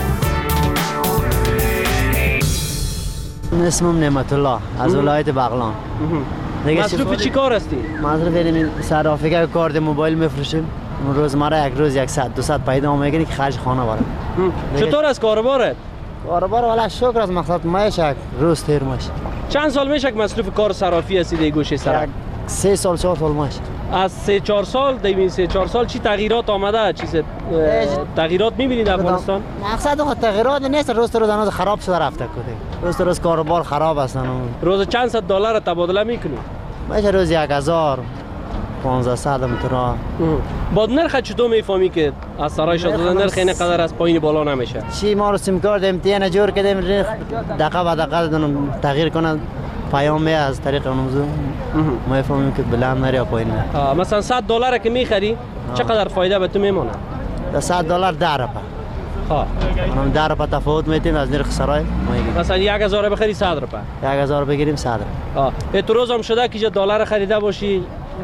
اسمم نعمت الله از ولایت بغلان. مصروف چی کار هستی؟ مصروف این صرافیگر کارت موبایل میفروشیم. روزمره یک روز صد دویست پیدا میگیریم که خرج خانه بره. چطور از کاربارت؟ کاربار والا شکر از مقصد میشه روز تیر میشه. چند سال میشه که مصروف کار صرافی هستی در گوشه سرک؟ سه سال چهار سال میشه. از سه چهار سال دیوین سه چهار سال چی تغییرات آمده؟ چیز تغییرات می‌بینید در افغانستان؟ مقصد خود تغییرات نیست، روز روز هنوز خراب شده رفته کده. روز روز کاروبار خراب هستن. روز چند صد دلار تبادله می‌کنی؟ میشه روز یک هزار پانزده متر. با نرخ چطور میفهمی که از سرای شاهزاده نرخ این قدر از پایین بالا نمیشه؟ چی ما رو سیم کارت امتحان جور کردیم دقیقه به دقیقه تغییر کنن پیام می از طریق اونم ما فهمیم که بلند نری یا پایین نه. مثلا صد دلار که میخری چقدر فایده به تو میمونه؟ ده صد دلار ده رپا. ها اونم ده رپا تفاوت میتیم از نرخ سرای. مثلا یک هزار بخری صد رپا. یک هزار بگیریم صد رپا. ها اتروز هم شده که دلار خریده باشی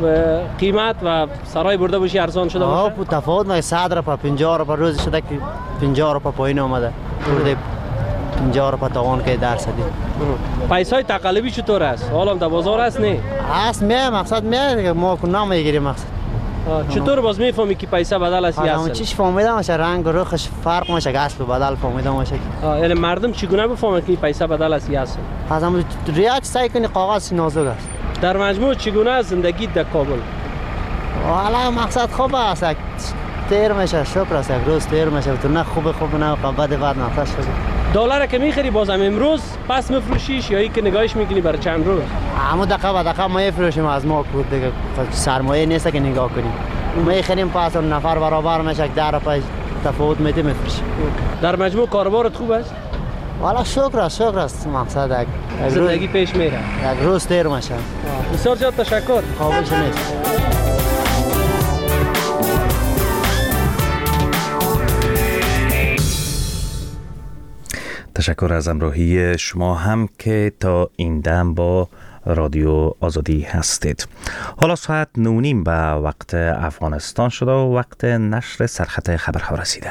قیمت و سرای برده باشی ارزان شده باشه؟ آه تفاوت ما صد رپا پنجاه رپا روز شده که پنجاه رپا پایین اومده. برده پنجاه رپا توان که درصدی. پیسای تقلبی چطور است؟ حالا در بازار است نه؟ هست میه مقصد میه ما کنم میگیریم مقصد. چطور باز میفهمی که پیسه بدل است یا اصل؟ چیش فهمیدم میشه رنگ و رخش فرق میشه اصل و بدل فهمیدم میشه. یعنی مردم چگونه بفهمن که پیسه بدل است یا اصل؟ از هم ریاض سعی کنی کاغذ نازک است. در مجموع چگونه زندگی در کابل؟ حالا مقصد خوب است. تیر میشه شکر است یک روز تیر میشه تو نه خوب خوب نه بد بد نفس شده. دلار که میخری بازم امروز پس میفروشیش یا ای که نگاهش میکنی برای چند روز؟ اما دقیقه به دقیقه ما میفروشیم از ما کود دیگه سرمایه نیست که نگاه کنیم. میخریم پس اون نفر برابر میشه ده رپای تفاوت میده میفروشیم. در مجموع کاروبارت خوب است؟ والا شکر است شکر است مقصد یک زندگی پیش میره یک روز تیر میشه. بسیار زیاد تشکر. قابلش نیست. تشکر از همراهی شما هم که تا این دم با رادیو آزادی هستید. حالا ساعت نونیم به وقت افغانستان شده و وقت نشر سرخط خبرها رسیده.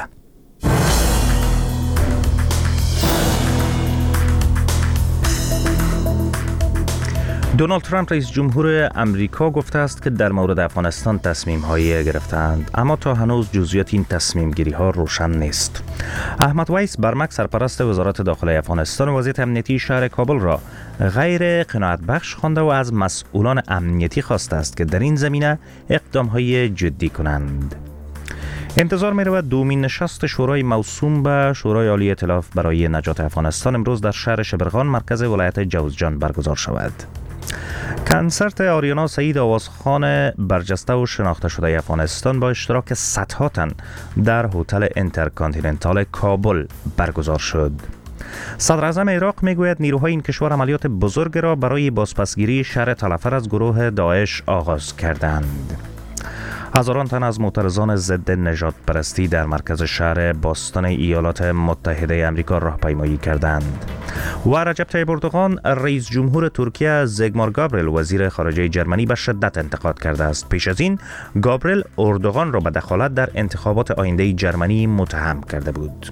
دونالد ترامپ رئیس جمهور امریکا گفته است که در مورد افغانستان تصمیم هایی گرفتند، اما تا هنوز جزئیات این تصمیم گیری ها روشن نیست. احمد ویس برمک سرپرست وزارت داخله افغانستان وضعیت امنیتی شهر کابل را غیر قناعت بخش خوانده و از مسئولان امنیتی خواسته است که در این زمینه اقدام های جدی کنند. انتظار می رود دومین نشست شورای موسوم به شورای عالی ائتلاف برای نجات افغانستان امروز در شهر شبرغان مرکز ولایت جوزجان برگزار شود. کنسرت آریانا سعید آوازخوان برجسته و شناخته شده افغانستان با اشتراک صدها تن در هتل انترکانتیننتال کابل برگزار شد. صدر اعظم عراق میگوید نیروهای این کشور عملیات بزرگ را برای بازپسگیری شهر تلفر از گروه داعش آغاز کردند. هزاران تن از معترضان ضد نژاد پرستی در مرکز شهر باستان ایالات متحده آمریکا راهپیمایی کردند. و رجب طیب اردوغان رئیس جمهور ترکیه زگمار گابریل وزیر خارجه جرمنی به شدت انتقاد کرده است. پیش از این گابریل اردوغان را به دخالت در انتخابات آینده جرمنی متهم کرده بود.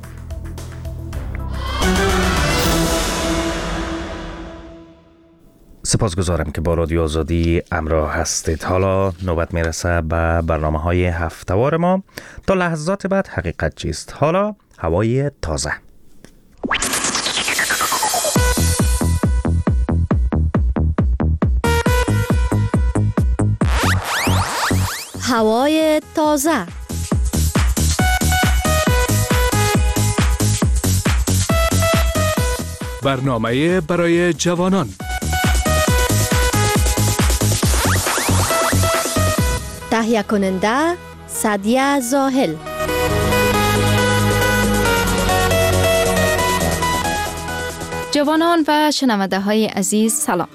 سپاسگزارم که با رادیو آزادی همراه هستید. حالا نوبت میرسه به برنامه های هفتهوار ما. تا لحظات بعد حقیقت چیست؟ حالا هوای تازه. هوای تازه. برنامه برای جوانان. تهیه کننده سعدیه زاهل. جوانان و شنونده های عزیز سلام.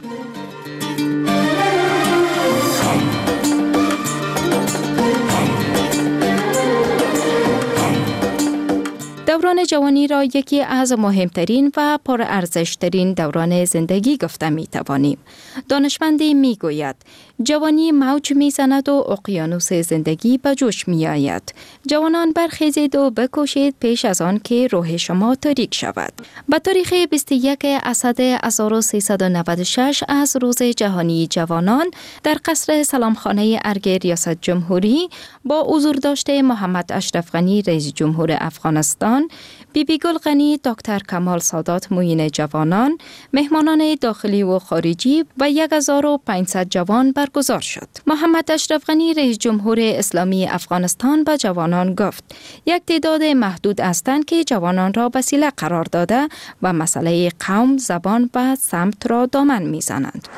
دوران جوانی را یکی از مهمترین و پرارزشترین دوران زندگی گفته می توانیم. دانشمندی می گوید جوانی موج می زند و اقیانوس زندگی به جوش می آید. جوانان برخیزید و بکوشید پیش از آن که روح شما تاریک شود. به تاریخ بیست و یک اسد هزار و سیصد و نود و شش از روز جهانی جوانان در قصر سلامخانه ارگ ریاست جمهوری با حضور داشته محمد اشرف غنی رئیس جمهور افغانستان، بی بی گل غنی، دکتر کمال سادات معین جوانان، مهمانان داخلی و خارجی و هزار و پانصد جوان برگزار شد. محمد اشرف غنی رئیس جمهور اسلامی افغانستان به جوانان گفت یک تعداد محدود هستند که جوانان را وسیله قرار داده و مسئله قوم، زبان و سمت را دامن میزنند.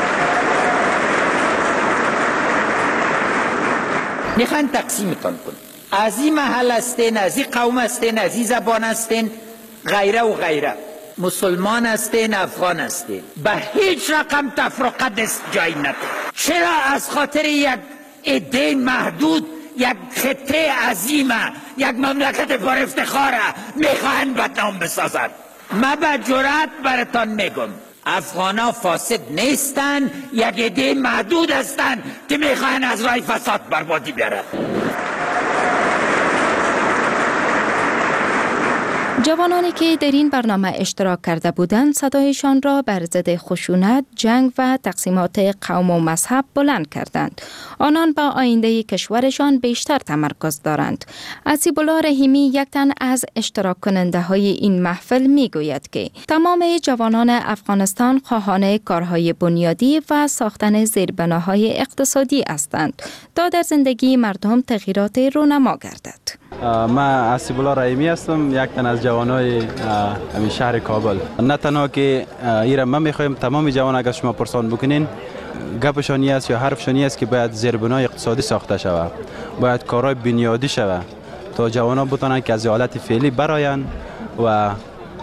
میخوان تقسیمتان کن. از این محل هستین، از این قوم هستین، از این زبان هستین، غیره و غیره. مسلمان هستین، افغان هستین. به هیچ رقم تفرقه دست جای نده. چرا از خاطر یک عده محدود یک خطه عظیمه، یک مملکت پر افتخاره میخواهن بدنام بسازن؟ من به جرأت براتان میگم افغانا فاسد نیستن، یک عده محدود هستن که میخواهن از راه فساد بربادی بیارن. جوانانی که در این برنامه اشتراک کرده بودند صدایشان را بر ضد خشونت، جنگ و تقسیمات قوم و مذهب بلند کردند. آنان با آینده کشورشان بیشتر تمرکز دارند. عصیب الله رحیمی یک تن از اشتراک کننده های این محفل می گوید که تمام جوانان افغانستان خواهان کارهای بنیادی و ساختن زیربناهای اقتصادی هستند تا در زندگی مردم تغییرات رونما گردد. من عصیب الله رحیمی هستم، یک تن از جوانای همین شهر کابل. نه تنها که ایران ما میخوایم تمام جوان اگر شما پرسان بکنین گپشانی است یا حرفشانی است که باید زیربنای اقتصادی ساخته شود، باید کارهای بنیادی شود تا جوانان بتونن که از حالت فعلی براین و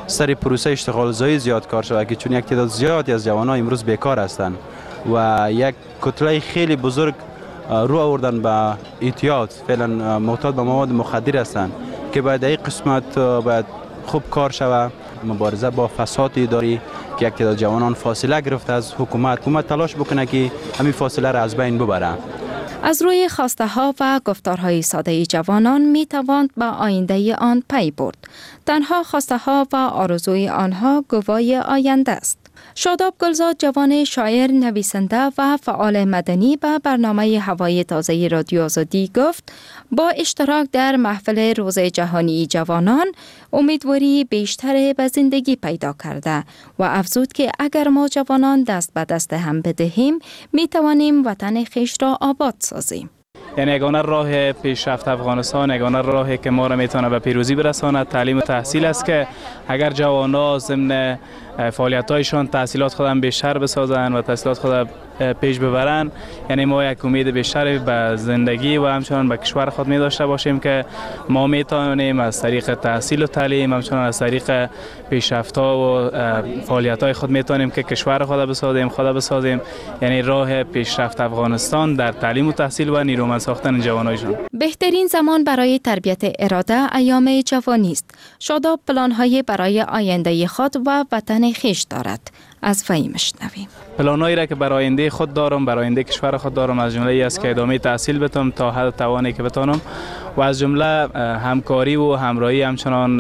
سر پروسه اشتغال زایی زیاد کار شود که چون یک تعداد زیادی از جوانان امروز بیکار هستند و یک کتله خیلی بزرگ رو آوردن به اعتیاد، فعلا معتاد به مواد مخدر هستند که باید این قسمت باید خوب کار شود. مبارزه با فساد اداری که یک تعداد جوانان فاصله گرفته از حکومت، حکومت تلاش بکنه که همین فاصله را از بین ببره. از روی خواسته ها و گفتارهای ساده جوانان می تواند به آینده آن پی برد. تنها خواسته ها و آرزوی آنها گواه آینده است. شاداب گلزاد، جوان شاعر، نویسنده و فعال مدنی، به برنامه هوای تازه رادیو آزادی گفت با اشتراک در محفل روز جهانی جوانان امیدواری بیشتر به زندگی پیدا کرده و افزود که اگر ما جوانان دست به دست هم بدهیم می توانیم وطن خویش را آباد سازیم. یعنی یگانه راه پیشرفت افغانستان، یگانه راهی که ما را میتونه به پیروزی برساند تعلیم و تحصیل است که اگر جوانان ضمن فعالیت‌هایشان تحصیلات خودم بیشتر بسازند و تحصیلات خود پیش ببرند، یعنی ما یک امید بیشتر به زندگی و همچنان به کشور خود می داشته باشیم که ما میتونیم از طریق تحصیل و تعلیم، همچنان از طریق پیشرفت‌ها و فعالیت‌های خود میتونیم که کشور خود بسازیم، خود بسازیم. یعنی راه پیشرفت افغانستان در تعلیم و تحصیل و نیرومند ساختن جوانایشان. بهترین زمان برای تربیت اراده ایام جوانی است. شاداب پلان‌های برای آینده خود و وطن خویش دارد. از وی میشنویم. پلانایی را که برای آینده خود دارم، برای آینده کشور خود دارم، از جمله ای است که ادامه تحصیل بتونم تا حد توانی که بتونم و از جمله همکاری و همراهی، همچنان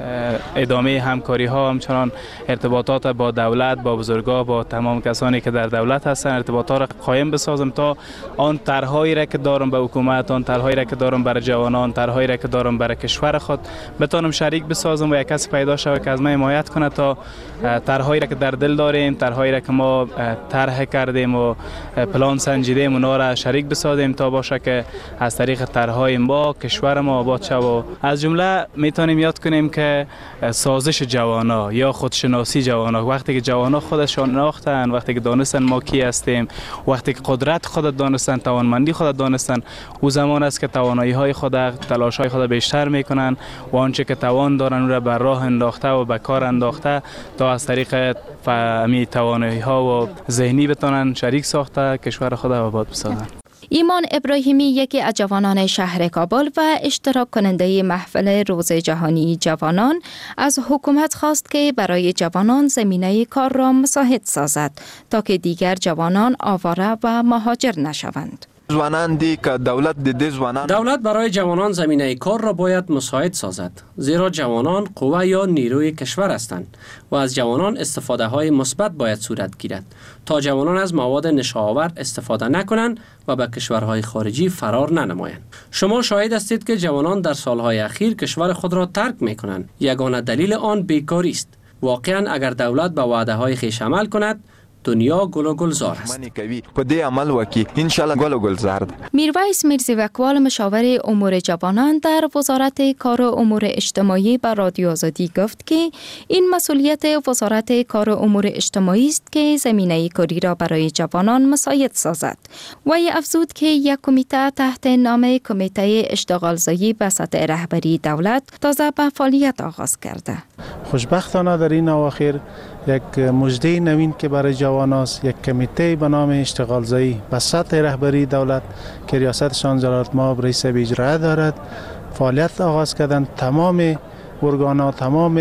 ادامه همکاری ها، همچنان ارتباطات با دولت، با بزرگا، با تمام کسانی که در دولت هستند ارتباطات را قائم بسازم تا آن طرحهایی را که دارم به حکومت، آن طرحهایی را که دارم برای جوانان، طرحهایی را که دارم برای کشور خود بتونم شریک بسازم و یک کس پیدا شود که از من حمایت کنه تا طرحهایی را که در دل داریم، طرحهایی را که ما طرح کردیم و پلان سنجیدیم اونا را شریک بسازیم تا باشه که از طریق طرحهای ما کشور ما آباد شود. و از جمله میتونیم یاد کنیم که سازش جوانا یا خودشناسی جوانا، وقتی که جوانا خودشان شناختن، وقتی که دانستن ما کی هستیم، وقتی که قدرت خود دانستن، توانمندی خود دانستن، او زمان است که توانایی های خود، تلاش های خود بیشتر میکنن و آنچه که توان دارن او را بر راه انداخته و به کار انداخته تا از طریق فهمی توانایی ها و ذهنی بتونن شریک ساخته کشور خود آباد بسازن. ایمان ابراهیمی، یکی از جوانان شهر کابل و اشتراک کننده محفل روز جهانی جوانان، از حکومت خواست که برای جوانان زمینه کار را مساعد سازد تا که دیگر جوانان آواره و مهاجر نشوند. دولت دولت برای جوانان زمینه کار را باید مساعد سازد، زیرا جوانان قوه یا نیروی کشور هستند و از جوانان استفاده های مثبت باید صورت گیرد تا جوانان از مواد نشاور استفاده نکنند و به کشورهای خارجی فرار ننمایند. شما شاهد هستید که جوانان در سالهای اخیر کشور خود را ترک میکنند. یگانه دلیل آن بیکاری است. واقعا اگر دولت به وعده های خویش عمل کند، دنیا گل و گلزار است. میرویس میرزیوکوال، مشاور امور جوانان در وزارت کار و امور اجتماعی، به رادیو آزادی گفت که این مسئولیت وزارت کار و امور اجتماعی است که زمینه کاری را برای جوانان مساعد سازد. وی افزود که یک کمیته تحت نام کمیته اشتغالزایی به سطح رهبری دولت تازه به فعالیت آغاز کرده. خوشبختانه در این اواخر یک مژده نوین که برای جوان است، یک کمیته به نام اشتغالزایی به سطح رهبری دولت که ریاستشان جلالت مآب رئیس اجرایی دارد فعالیت آغاز کردند. تمام ارگان‌ها، تمام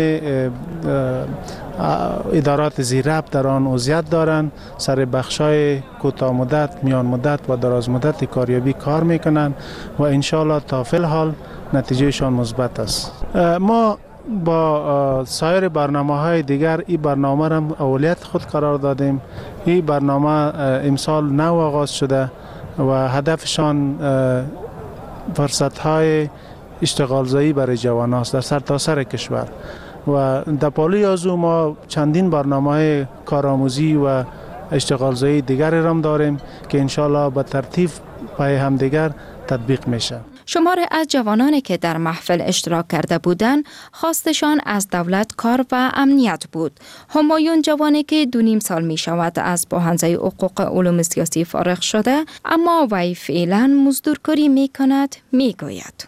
ادارات زیرربط در آن عضویت دارند، سر بخشای کوتاه مدت، میان مدت و دراز مدت کاریابی کار میکنند و انشالله تا فی الحال نتیجهشان مثبت است. ما با سایر برنامه‌های دیگر این برنامه را اولویت خود قرار دادیم. این برنامه امسال نو آغاز شده و هدفشان فرصت‌های اشتغالزایی برای جوانان است در سرتاسر کشور و در پالوی از او ما چندین برنامه‌های کارآموزی و اشتغالزایی دیگر هم داریم که انشالله به ترتیب پای هم دیگر تطبیق میشه. شمار از جوانانی که در محفل اشتراک کرده بودند خواستشان از دولت کار و امنیت بود. همایون، جوانی که دو نیم سال می شود از پوهنځی حقوق علوم سیاسی فارغ شده اما وی فعلا مزدورکاری می کند، می گوید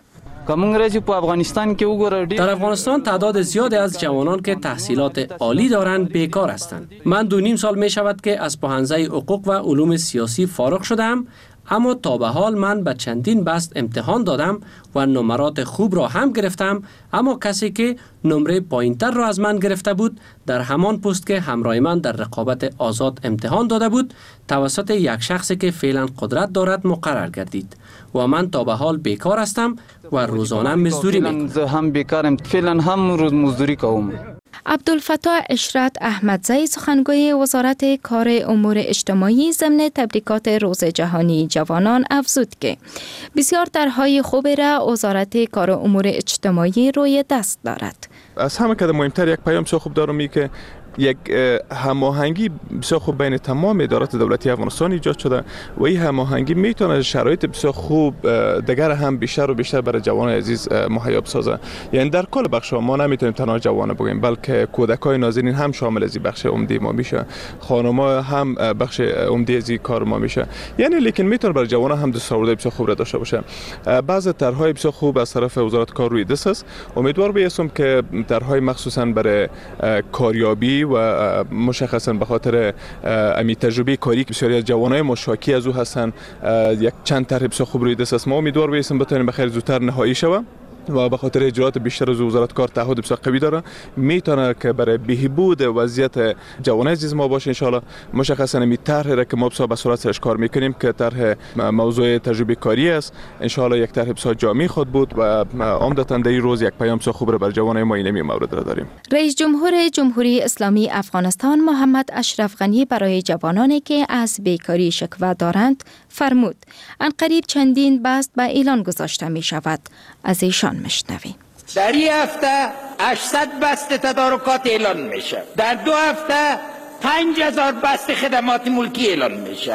در افغانستان تعداد زیادی از جوانان که تحصیلات عالی دارند بیکار هستند. من دو نیم سال می شود که از پوهنځی حقوق و علوم سیاسی فارغ شدم، اما تا به حال من به چندین بست امتحان دادم و نمرات خوب را هم گرفتم، اما کسی که نمره پایینتر را از من گرفته بود در همان پست که همراه من در رقابت آزاد امتحان داده بود توسط یک شخصی که فعلا قدرت دارد مقرر گردید و من تا به حال بیکار هستم و روزانه مزدوری میکنم. هم بیکارم، فعلا هم روز مزدوری کوم. عبدالفتاح اشرت احمدزی سخنگوی وزارت کار امور اجتماعی ضمن تبریکات روز جهانی جوانان افزود که بسیار طرح‌های خوب را وزارت کار امور اجتماعی روی دست دارد. از همه که مهمتر یک پیام بسیار خوب دارم می که یک هماهنگی بسیار خوب بین تمام ادارات دولتی افغانستان ایجاد شده و این هماهنگی میتونه شرایط بسیار خوب دیگر هم بیشتر و بیشتر برای جوان عزیز مهیا بسازه. یعنی در کل بخش ما نمیتونیم تنها جوان بگیم، بلکه کودکای نازنین هم شامل از این بخش عمده ما میشه، خانم‌ها هم بخش عمده از این کار ما میشه. یعنی لیکن میتونه برای جوان هم دستاورد بسیار خوب را داشته باشه. بعضی طرح‌های بسیار خوب از طرف وزارت کار روی دست است. امیدوار باشم که طرح‌های مخصوصا برای کاریابی و مشخصا به خاطر امی تجربه کاری که بسیاری از جوانای ما شاکی از او هستن یک چند طرح بسیار خوب روی دست است. ما امیدوار باشیم بتونیم بخیر زودتر نهایی شود و به خاطر اجرات بیشتر از وزارت کار تعهد بسیار قوی داره، میتونه که برای بهبود وضعیت جوانای عزیز ما باشه. ان شاء الله مشخصا می طرح را که ما بسیار به صورت سرش کار میکنیم که طرح موضوع تجربه کاری است، ان شاء الله یک طرح بسیار جامع خود بود و عمدتا در این روز یک پیام بسیار خوب را برای جوانای ما این مورد را داریم. رئیس جمهور جمهوری اسلامی افغانستان محمد اشرف غنی برای جوانانی که از بیکاری شکوه دارند فرمود عنقریب چندین بست به اعلان گذاشته می شود. از ایشان مشنویم. در این هفته هشتصد بست تدارکات اعلان میشه، در دو هفته پنج هزار بست خدمات ملکی اعلان میشه،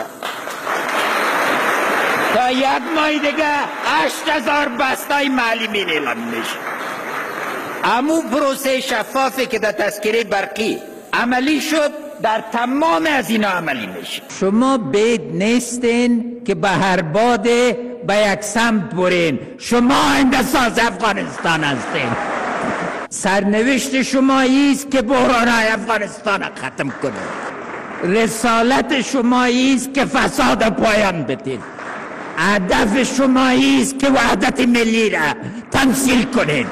تا یک ماه دیگه هشت هزار بستای معلمین اعلان میشه. امو پروسه شفافی که در تذکره برقی عملی شد در تمام از اینا عملی میشه. شما بید نیستین که به هر باده به یک سمت برین، شما آینده ساز افغانستان هستین. سرنوشت شما ایست که بحرانهای افغانستان ختم کنید، رسالت شما ایست که فساد پایان بدید، هدف شما ایست که وحدت ملی را تمثیل کنید.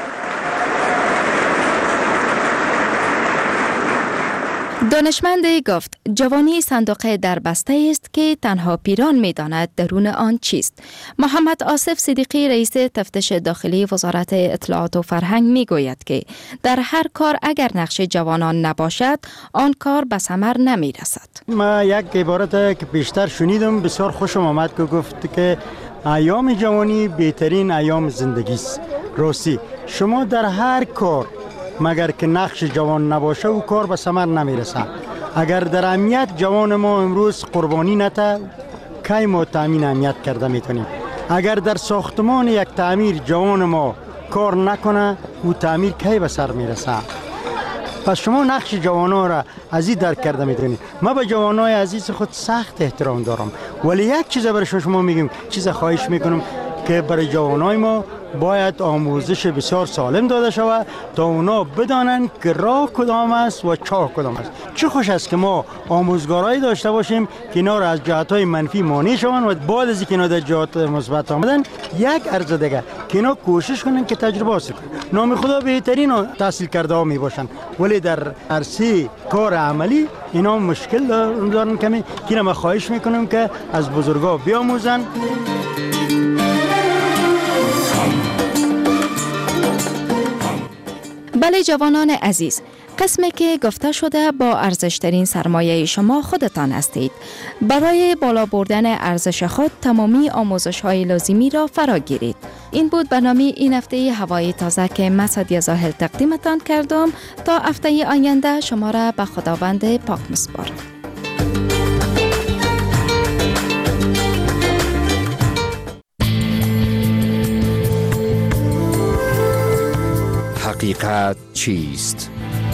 دانشمند گفت جوانی صندوق در بسته است که تنها پیران می داند درون آن چیست. محمد آصف صدیقی رئیس تفتیش داخلی وزارت اطلاعات و فرهنگ می گوید که در هر کار اگر نقش جوانان نباشد آن کار به ثمر نمی رسد. ما یک عبارت که بیشتر شنیدم بسیار خوشم آمد که گفت که ایام جوانی بهترین ایام زندگی است. راستی شما در هر کار مگر که نقش جوان نباشه و کار به ثمر نمیرسه. اگر در امنیت جوان ما امروز قربانی نته کی ما تامین امنیت کرده میتونیم؟ اگر در ساختمان یک تعمیر جوان ما کار نکنه و تعمیر کی به سر میرسه؟ پس شما نقش جوان‌ها را از این درک کرده میتونید. ما به جوانای عزیز خود سخت احترام دارم، ولی یک چیز برای شما میگم، چیز خواهش میکنم که برای جوانای ما باید آموزش بسیار سالم داده شود تا اونا بدانند که راه کدام است و چاه کدام است. چه خوش است که ما آموزگارایی داشته باشیم که اینا را از جهت‌های منفی مانع شوند و بعد از اینکه اینا در جهات مثبت آمدن یک عرض دیگه که اینا کوشش کنن که تجربه حاصل کنن. نام خدا بهترین تحصیل کرده ها می باشن، ولی در عرصه کار عملی اینا مشکل دارن کمی که ما خواهش میکنم که از بزرگا بیاموزن. بله جوانان عزیز، قسمی که گفته شده با ارزشترین سرمایه شما خودتان هستید. برای بالا بردن ارزش خود تمامی آموزش های لازمی را فرا گیرید. این بود برنامه این هفته هوای تازه که من سادیه زاهل تقدیمتان کردم. تا هفته آینده شما را به خداوند پاک می‌سپارم. حقیقت چیست؟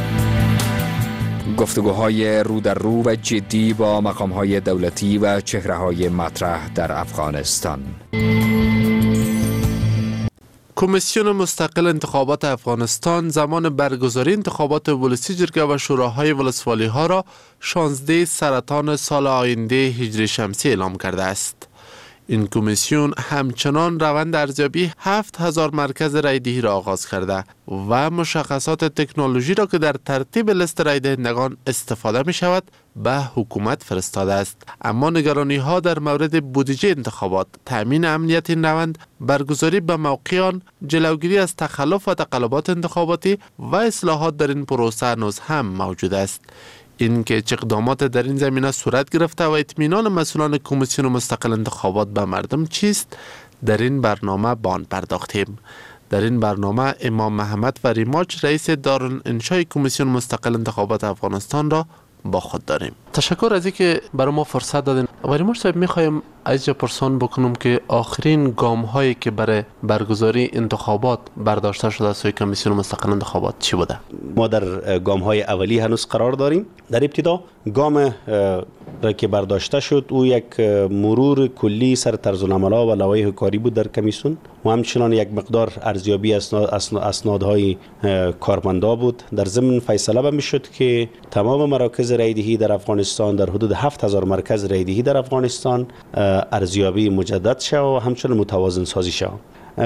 گفتگوهای رو در رو و جدی با مقام‌های دولتی و چهره‌های مطرح در افغانستان. کمیسیون مستقل انتخابات افغانستان زمان برگزاری انتخابات ولسی جرگه و شوراهای ولسوالی ها را شانزده سرطان سال آینده هجری شمسی اعلام کرده است. این کمیسیون همچنان روند ارزیابی هفت هزار مرکز رایدهی را آغاز کرده و مشخصات تکنولوژی را که در ترتیب لیست رای دهندگان استفاده می شود به حکومت فرستاده است. اما نگرانی ها در مورد بودجه انتخابات، تامین امنیت این روند، برگزاری به موقع آن، جلوگیری از تخلف و تقلبات انتخاباتی و اصلاحات در این پروسه هنوز هم موجود است. این که چه اقدامات در این زمینه صورت گرفته و اطمینان مسئولان کمیسیون مستقل انتخابات به مردم چیست، در این برنامه به آن پرداختیم. در این برنامه امام محمد فریماج رئیس دارالانشای کمیسیون مستقل انتخابات افغانستان را با خود داریم. تشکر از اینکه برای ما فرصت دادین. فریماج صاحب، میخوایم از پرسان بکنم که آخرین گام هایی که برای برگزاری انتخابات برداشته شده از سوی کمیسیون مستقل انتخابات چی بوده؟ ما در گام های اولی هنوز قرار داریم. در ابتدا گام را که برداشته شد او یک مرور کلی سر طرزالعمل‌ها و لوایح کاری بود در کمیسیون و همچنان یک مقدار ارزیابی اسناد اسنادهای کارمندا بود. در ضمن فیصله به میشد که تمام مراکز رایدهی در افغانستان، در حدود هفت هزار مرکز رایدهی در افغانستان، ارزیابی مجدد شود و همچنان متوازن سازی شود.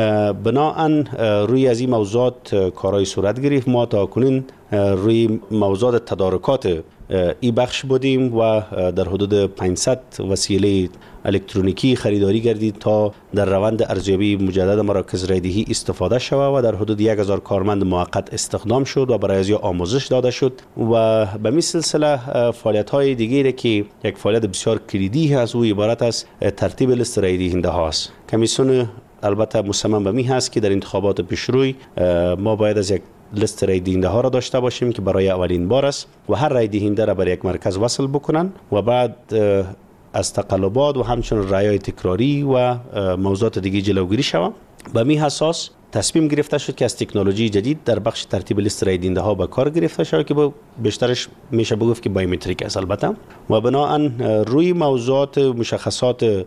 بناهن روی از این موضوعات کارهای صورت گرفت. ما تا کنون روی موضوعات تدارکات ای بخش بودیم و در حدود پانصد وسیله الکترونیکی خریداری گردید تا در روند ارزیابی مجدد مراکز رایدهی استفاده شود و در حدود یک هزار کارمند موقت استخدام شد و برای از آموزش داده شد و به این سلسله فعالیت های دیگری که یک فعالیت بسیار کلیدی از او عبارت است ترتیب لیست رای دهنده هاست. کمیسیون البته مصمم به می هست که در انتخابات پیشروی ما باید از یک لیست رای دهنده ها را داشته باشیم که برای اولین بار است و هر رای دهنده را بر یک مرکز وصل بکنن و بعد از تقلبات و همچنین رای‌های تکراری و موضوعات دیگه جلوگیری شود. به می اساس تصمیم گرفته شد که از تکنولوژی جدید در بخش ترتیب لیست رای دهنده ها به کار گرفته شود که بیشترش میشه بگفت که بایومتریک است البته و بناهن روی موضوعات مشخصات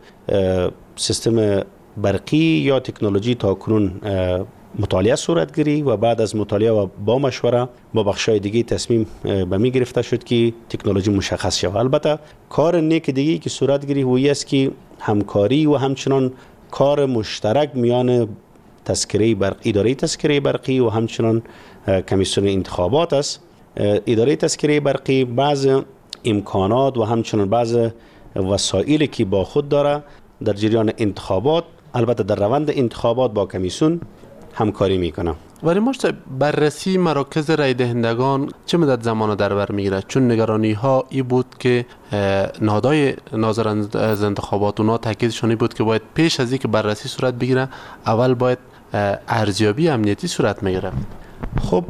سیستم برقی یا تکنولوژی تا کنون مطالعه صورت گیری و بعد از مطالعه و با مشوره با بخشای دیگه تصمیم به می گرفته شد که تکنولوژی مشخص شود. البته کار نیک دیگه که صورت گیری هویی است که همکاری و همچنان کار مشترک میان تذکره برقی، اداره تذکره برقی و همچنان کمیسیون انتخابات است. اداره تذکره برقی بعض امکانات و همچنان بعض وسایلی که با خود داره در جریان انتخابات، البته در روند انتخابات با کمیسیون همکاری میکنه. ولی مشت بررسی مراکز رای دهندگان چه مدت زمان در بر میگیره؟ چون نگرانی ها ای بود که نهادهای ناظر از انتخابات اونا تاکیدشون بود که باید پیش از اینکه بررسی صورت بگیره اول باید ارزیابی امنیتی صورت میگیره. خب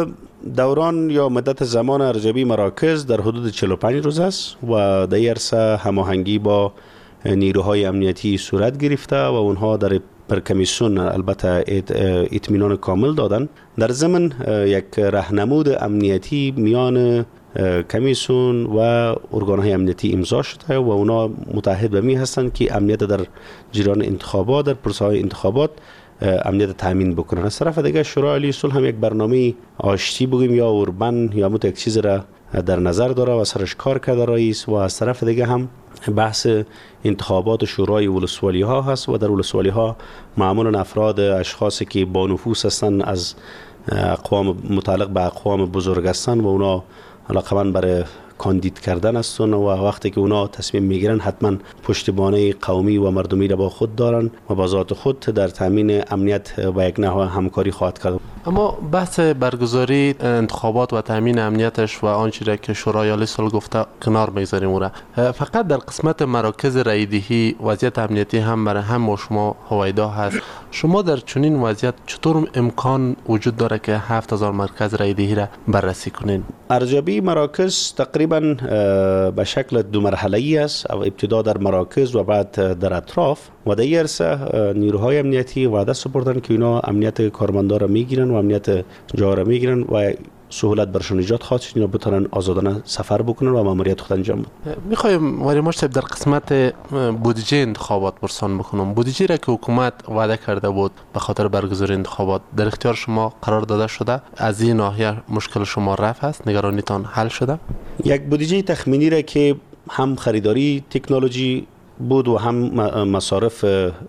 دوران یا مدت زمان ارزیابی مراکز در حدود چهل و پنج روز است و در عرصه هماهنگی با نیروهای امنیتی صورت گرفته و اونها در پر کمیسیون البته اطمینان کامل دادن. در ضمن یک راهنمود امنیتی میان کمیسیون و ارگان‌های امنیتی امضا شده و اونا متعهد به می هستند که امنیت در جریان انتخابات، در پروسه‌های انتخابات امنیت تامین بکنن. از طرف دیگه شورای عالی صلح هم یک برنامه آشتی بگیم یا اوربن یا مت یک چیز را در نظر داره و سرش کار کرده رئیس و از طرف دیگه هم بحث انتخابات شورای ولسوالی ها هست و در ولسوالی ها معمولا افراد اشخاصی که با نفوذ هستند از اقوام متعلق به اقوام بزرگ هستند و اونا علاقمند برای کاندید کردن هستند و وقتی که اونا تصمیم میگیرن حتما پشتیبانی قومی و مردمی را با خود دارن و با ذات خود در تامین امنیت و یک نحو همکاری خواهد کرد. اما بحث برگزاری انتخابات و تامین امنیتش و آنچه را که شورای عالی صلح گفته کنار میگذاریم اون را. فقط در قسمت مراکز رایدهی وضعیت امنیتی هم برای هم و شما هویدا هست. شما در چنین وضعیت چطور امکان وجود داره که هفت هزار مرکز رایدهی را بررسی کنین؟ ارزیابی مراکز تقریبا به شکل دو مرحله‌ای است. ابتدا در مراکز و بعد در اطراف و در عرصه نیروهای امنیتی وعده سپردن که اینا امنیت کارمندان را میگیرن و امنیت جا را میگیرن و سهولت برشون ایجاد خواهد شد اینا بتونن آزادانه سفر بکنن و ماموریت خود انجام بدن. میخوایم ولی مشتب در قسمت بودجه انتخابات پرسان بکنم. بودجه را که حکومت وعده کرده بود به خاطر برگزاری انتخابات در اختیار شما قرار داده شده؟ از این ناحیه مشکل شما رفع است؟ نگرانیتان حل شده؟ یک بودجه تخمینی را که هم خریداری تکنولوژی بود و هم مصارف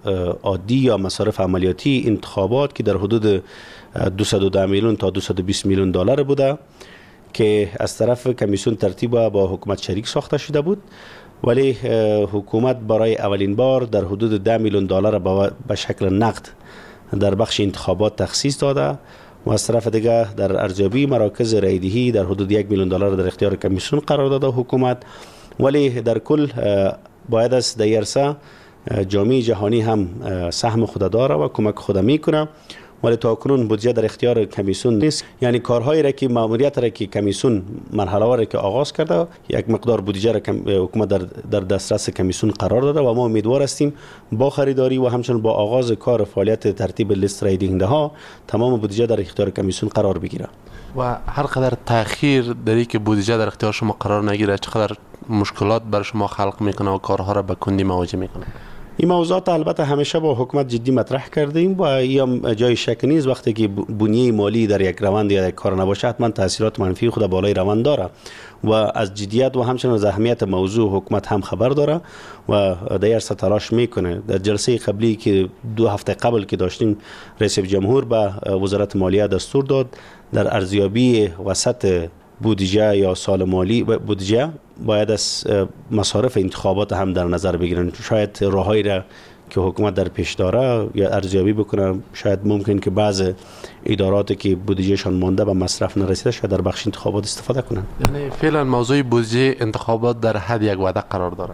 عادی یا مصارف عملیاتی انتخابات که در حدود دویست و ده میلیون تا دویست و بیست میلیون دلار بوده که از طرف کمیسیون ترتیب با حکومت شریک ساخته شده بود، ولی حکومت برای اولین بار در حدود ده میلیون دلار به شکل نقد در بخش انتخابات تخصیص داده و از طرف دیگه در ارزیابی مراکز رایدهی در حدود یک میلیون دلار در اختیار کمیسیون قرار داده حکومت. ولی در کل باید از در عرصه جامعه جهانی هم سهم خود داره و کمک خود میکنه، ولی تا کنون بودجه در اختیار کمیسیون نیست. یعنی کارهایی را که ماموریت را که کمیسیون مرحله وار که آغاز کرده یک مقدار بودجه را حکومت در در دسترس کمیسیون قرار داده و ما امیدوار هستیم با خریداری و همچنین با آغاز کار فعالیت ترتیب لیست رای دهنده ها تمام بودجه در اختیار کمیسیون قرار بگیره. و هر قدر تأخیر در اینکه بودجه در اختیار شما قرار نگیره چقدر مشکلات بر شما خلق میکنه و کارها را به کندی مواجه میکنه؟ این موضوعات البته همیشه با حکومت جدی مطرح کردیم و یا جای شک نیست وقتی که بنیه مالی در یک روند یا یک کار نباشه حتما تاثیرات منفی خود بالای روند داره و از جدیت و همچنین از اهمیت موضوع حکومت هم خبر داره و در عرصه تلاش میکنه. در جلسه قبلی که دو هفته قبل که داشتیم رئیس جمهور به وزارت مالیه دستور داد در ارزیابی وسط بودجه یا سال مالی بودجه باید از مصارف انتخابات هم در نظر بگیرن. شاید راههایی را که حکومت در پیش داره یا ارزیابی بکنه، شاید ممکن که بعض اداراتی که بودجهشان مانده به مصرف نرسیده شاید در بخش انتخابات استفاده کنن. یعنی فعلا موضوع بودجه انتخابات در حد یک وعده قرار داره.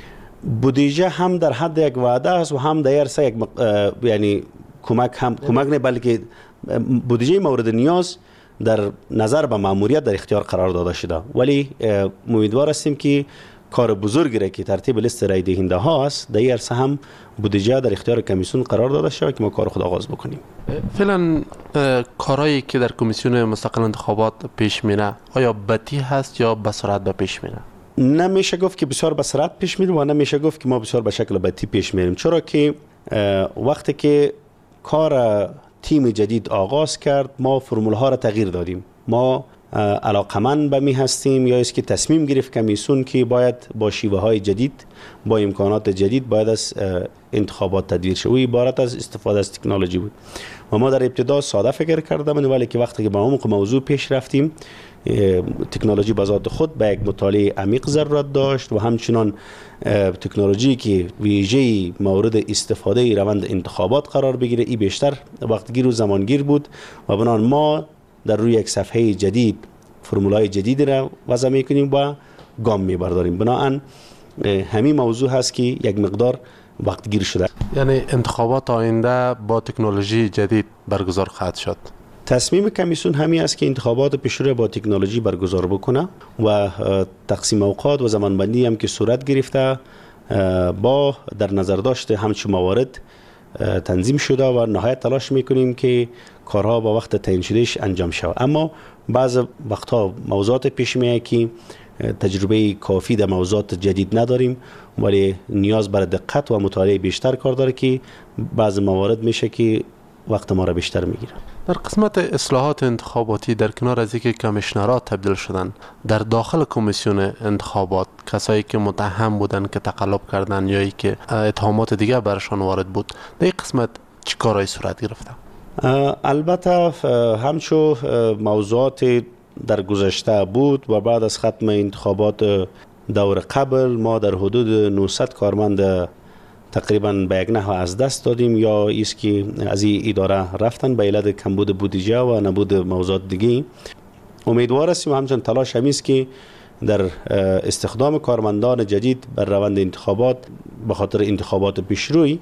بودجه هم در حد یک وعده است و هم در عرصه یک مق... یعنی کمک هم کمک نه بلکه بودجه مورد نیاز در نظر به ماموریت در اختیار قرار داده شده، ولی امیدوار هستیم که کار بزرگی را که ترتیب لیست رای دهنده ها است در این عرصه هم بودجه در اختیار کمیسیون قرار داده شده که ما کار خود آغاز بکنیم. فعلا کارهایی که در کمیسیون مستقل انتخابات پیش میره آیا بطی هست یا به سرعت به پیش میره؟ نمیشه گفت که بسیار به سرعت پیش میریم و نمیشه گفت که ما بسیار به شکل بطی پیش میریم، چرا که وقتی که کار تیم جدید آغاز کرد ما فرمول ها را تغییر دادیم. ما علاقمند به می هستیم یا است که تصمیم گرفت کمیسیون که باید با شیوه های جدید با امکانات جدید باید از انتخابات تدویر شد. او عبارت از استفاده از تکنولوژی بود و ما در ابتدا ساده فکر کردیم، ولی که وقتی که با عمق موضوع پیش رفتیم تکنولوژی به ذات خود به یک مطالعه عمیق ضرورت داشت و همچنان تکنولوژی که ویژه مورد استفاده روند انتخابات قرار بگیره ای بیشتر وقتگیر و زمانگیر بود و بنابراین ما در روی یک صفحه جدید فرمولای جدید را وضع میکنیم و گام میبرداریم. بنابراین همین موضوع هست که یک مقدار وقتگیر شده. یعنی انتخابات آینده با تکنولوژی جدید برگزار خواهد شد. تصمیم کمیسیون همین است که انتخابات پیشرو با تکنولوژی برگزار بکنه و تقسیم اوقات و زمانبندی هم که صورت گرفته با در نظر داشته همچون موارد تنظیم شده و نهایت تلاش میکنیم که کارها با وقت تعیین شدهش انجام شود. اما بعض وقتها موضوعات پیش میاد که تجربه کافی در موضوعات جدید نداریم ولی نیاز بر دقت و مطالعه بیشتر کار داره که بعض موارد میشه که وقت ما را بیشتر میگیره. در قسمت اصلاحات انتخاباتی در کنار از اینکه کمیشنرها تبدیل شدن در داخل کمیسیون انتخابات کسایی که متهم بودن که تقلب کردن یا ای که اتهامات دیگه برشان وارد بود در این قسمت چی کارهای صورت گرفته؟ البته همچو موضوعات در گذشته بود و بعد از ختم انتخابات دور قبل ما در حدود نهصد کارمند تقریبا به یک نحو از دست دادیم یا ایست که از این اداره رفتن به علت کمبود بودجه و نبود موضوعات دیگه. امیدوار هستیم و همچنین تلاش همی است که در استخدام کارمندان جدید بر روند انتخابات به خاطر انتخابات پیشروی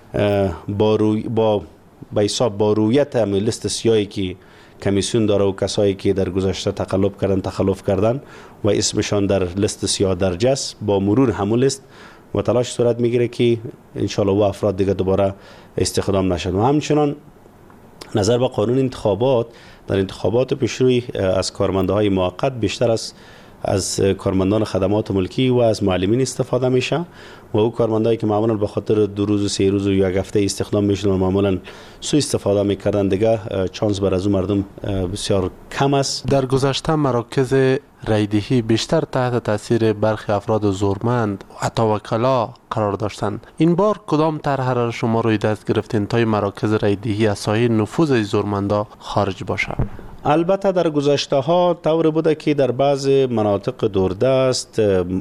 با روی با به حساب با رویت هم لیست سیاهی که کمیسیون داره و کسایی که در گذشته تقلب کردن تخلف کردن و اسمشان در لیست سیاه درج است با مرور همون لیست و تلاش صورت میگیره که انشالله و افراد دیگه دوباره استخدام نشد. و همچنان نظر به قانون انتخابات، در انتخابات پیشروی از کارمندهای موقت بیشتر از از کارمندان خدمات ملکی و از معلمین استفاده میشه و او کارمندایی که معمولا به خاطر دو روز و سه روز و یک هفته استخدام میشن و معمولا سوء استفاده میکردن، دیگه چانس بر از اون مردم بسیار کم است. در گذشته مراکز رایدهی بیشتر تحت تاثیر برخی افراد زورمند و حتی وکلا قرار داشتند. این بار کدام طرح را شما روی دست گرفتین تا مراکز رایدهی از سایه نفوذ زورمندا خارج باشه؟ البته در گذشته ها طور بوده که در بعض مناطق دوردست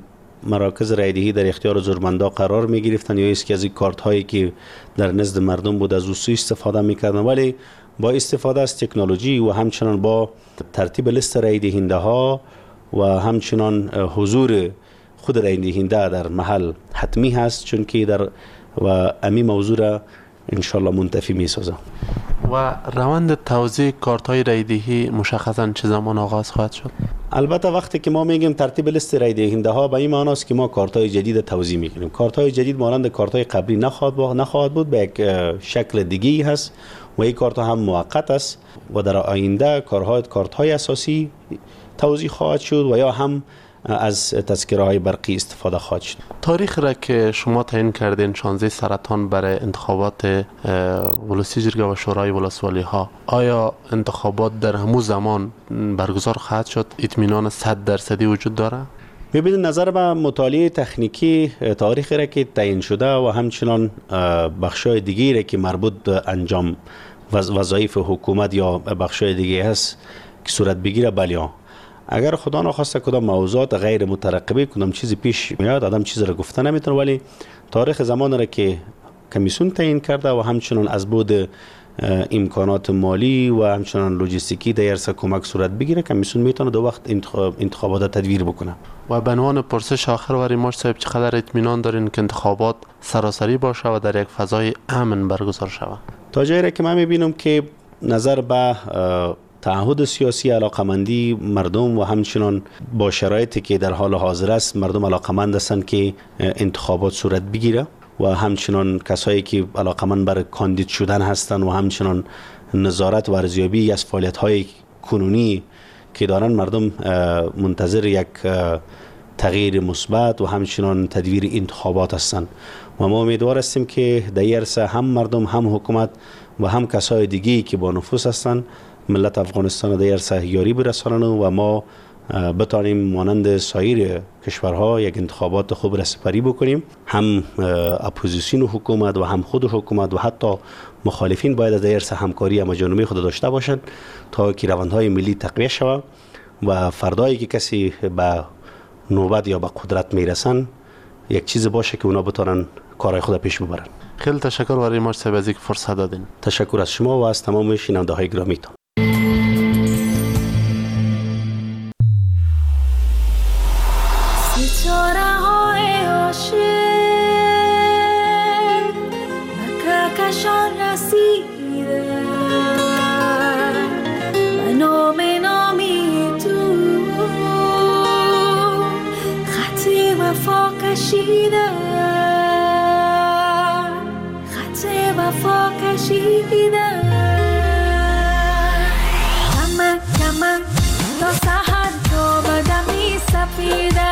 مراکز رایدهی در اختیار زورمندا قرار می گرفتن یا است که از این کارت هایی که در نزد مردم بود از او سوء استفاده میکردن، ولی با استفاده از تکنولوژی و همچنان با ترتیب لیست رایدهنده ها و همچنان حضور خود رایدهنده در محل حتمی هست، چون که در و امی موضوع را انشالله منتفی می سازه. و روند توزیع کارت های رایدهی مشخصا چه زمان آغاز خواهد شد؟ البته وقتی که ما میگیم ترتیب لیست رایدهنده ها به این معنی است که ما کارت های جدید توزیع میکنیم. کارت های جدید مانند کارت های قبلی نخواهد بود نخواهد بود به یک شکل دیگه هست و این کارت هم موقت است و در آینده کارهای کارت های اساسی توزیع خواهد شد و یا هم از تذکره های برقی استفاده خواهد شد. تاریخ را که شما تعیین کردین شانزده سرطان برای انتخابات ولسی جرگه و شورای ولسوالی ها، آیا انتخابات در همون زمان برگزار خواهد شد؟ اطمینان صد درصدی وجود داره؟ ببینید، نظر به مطالعه تکنیکی تاریخی را که تعیین شده و همچنان بخشای دیگری را که مربوط به انجام وظایف حکومت یا بخشای دیگه هست که صورت بگیره، بله. اگر خدا نخواسته کدام موضوعات غیر مترقبه کدام چیزی پیش میاد، آدم چیز را گفته نمیتونه، ولی تاریخ زمان را که کمیسیون تعیین کرده و همچنان از بود امکانات مالی و همچنان لوجستیکی در عرصه کمک صورت بگیره، کمیسیون میتونه دو وقت انتخابات تدویر بکنه. و به عنوان پرسش آخر و ریماش صاحب، چقدر اطمینان دارین که انتخابات سراسری باشه و در یک فضای امن برگزار شود؟ تا جایی را که من میبینم که نظر به تعهد سیاسی، علاقمندی مردم و همچنان با شرایطی که در حال حاضر است مردم علاقمند هستند که انتخابات صورت بگیره و همچنان کسایی که علاقمند بر کاندید شدن هستند و همچنان نظارت و ارزیابی از فعالیت‌های کنونی که دارن مردم منتظر یک تغییر مثبت و همچنان تدویر انتخابات هستند و ما امیدوار هستیم که در این عرصه هم مردم هم حکومت و هم کسای دیگی که با نفوذ هستند ملت افغانستان در عرصه یاری برسانند و ما بتانیم مانند سایر کشورها یک انتخابات خوب را سپری بکنیم. هم اپوزیسیون و حکومت و هم خود حکومت و حتی مخالفین باید از عرصه همکاری همجانبه خود داشته باشند تا که روندهای ملی تقویت شود و فردایی که کسی به نوبت یا به قدرت میرسن یک چیز باشه که اونا بتونن کارهای خود پیش ببرن. خیلی تشکر برای ریماش صاحب از اینکه فرصت دادین. تشکر از شما و از تمام شنونده های گرامیتان. Kama, kama, to sahan to badami sapida.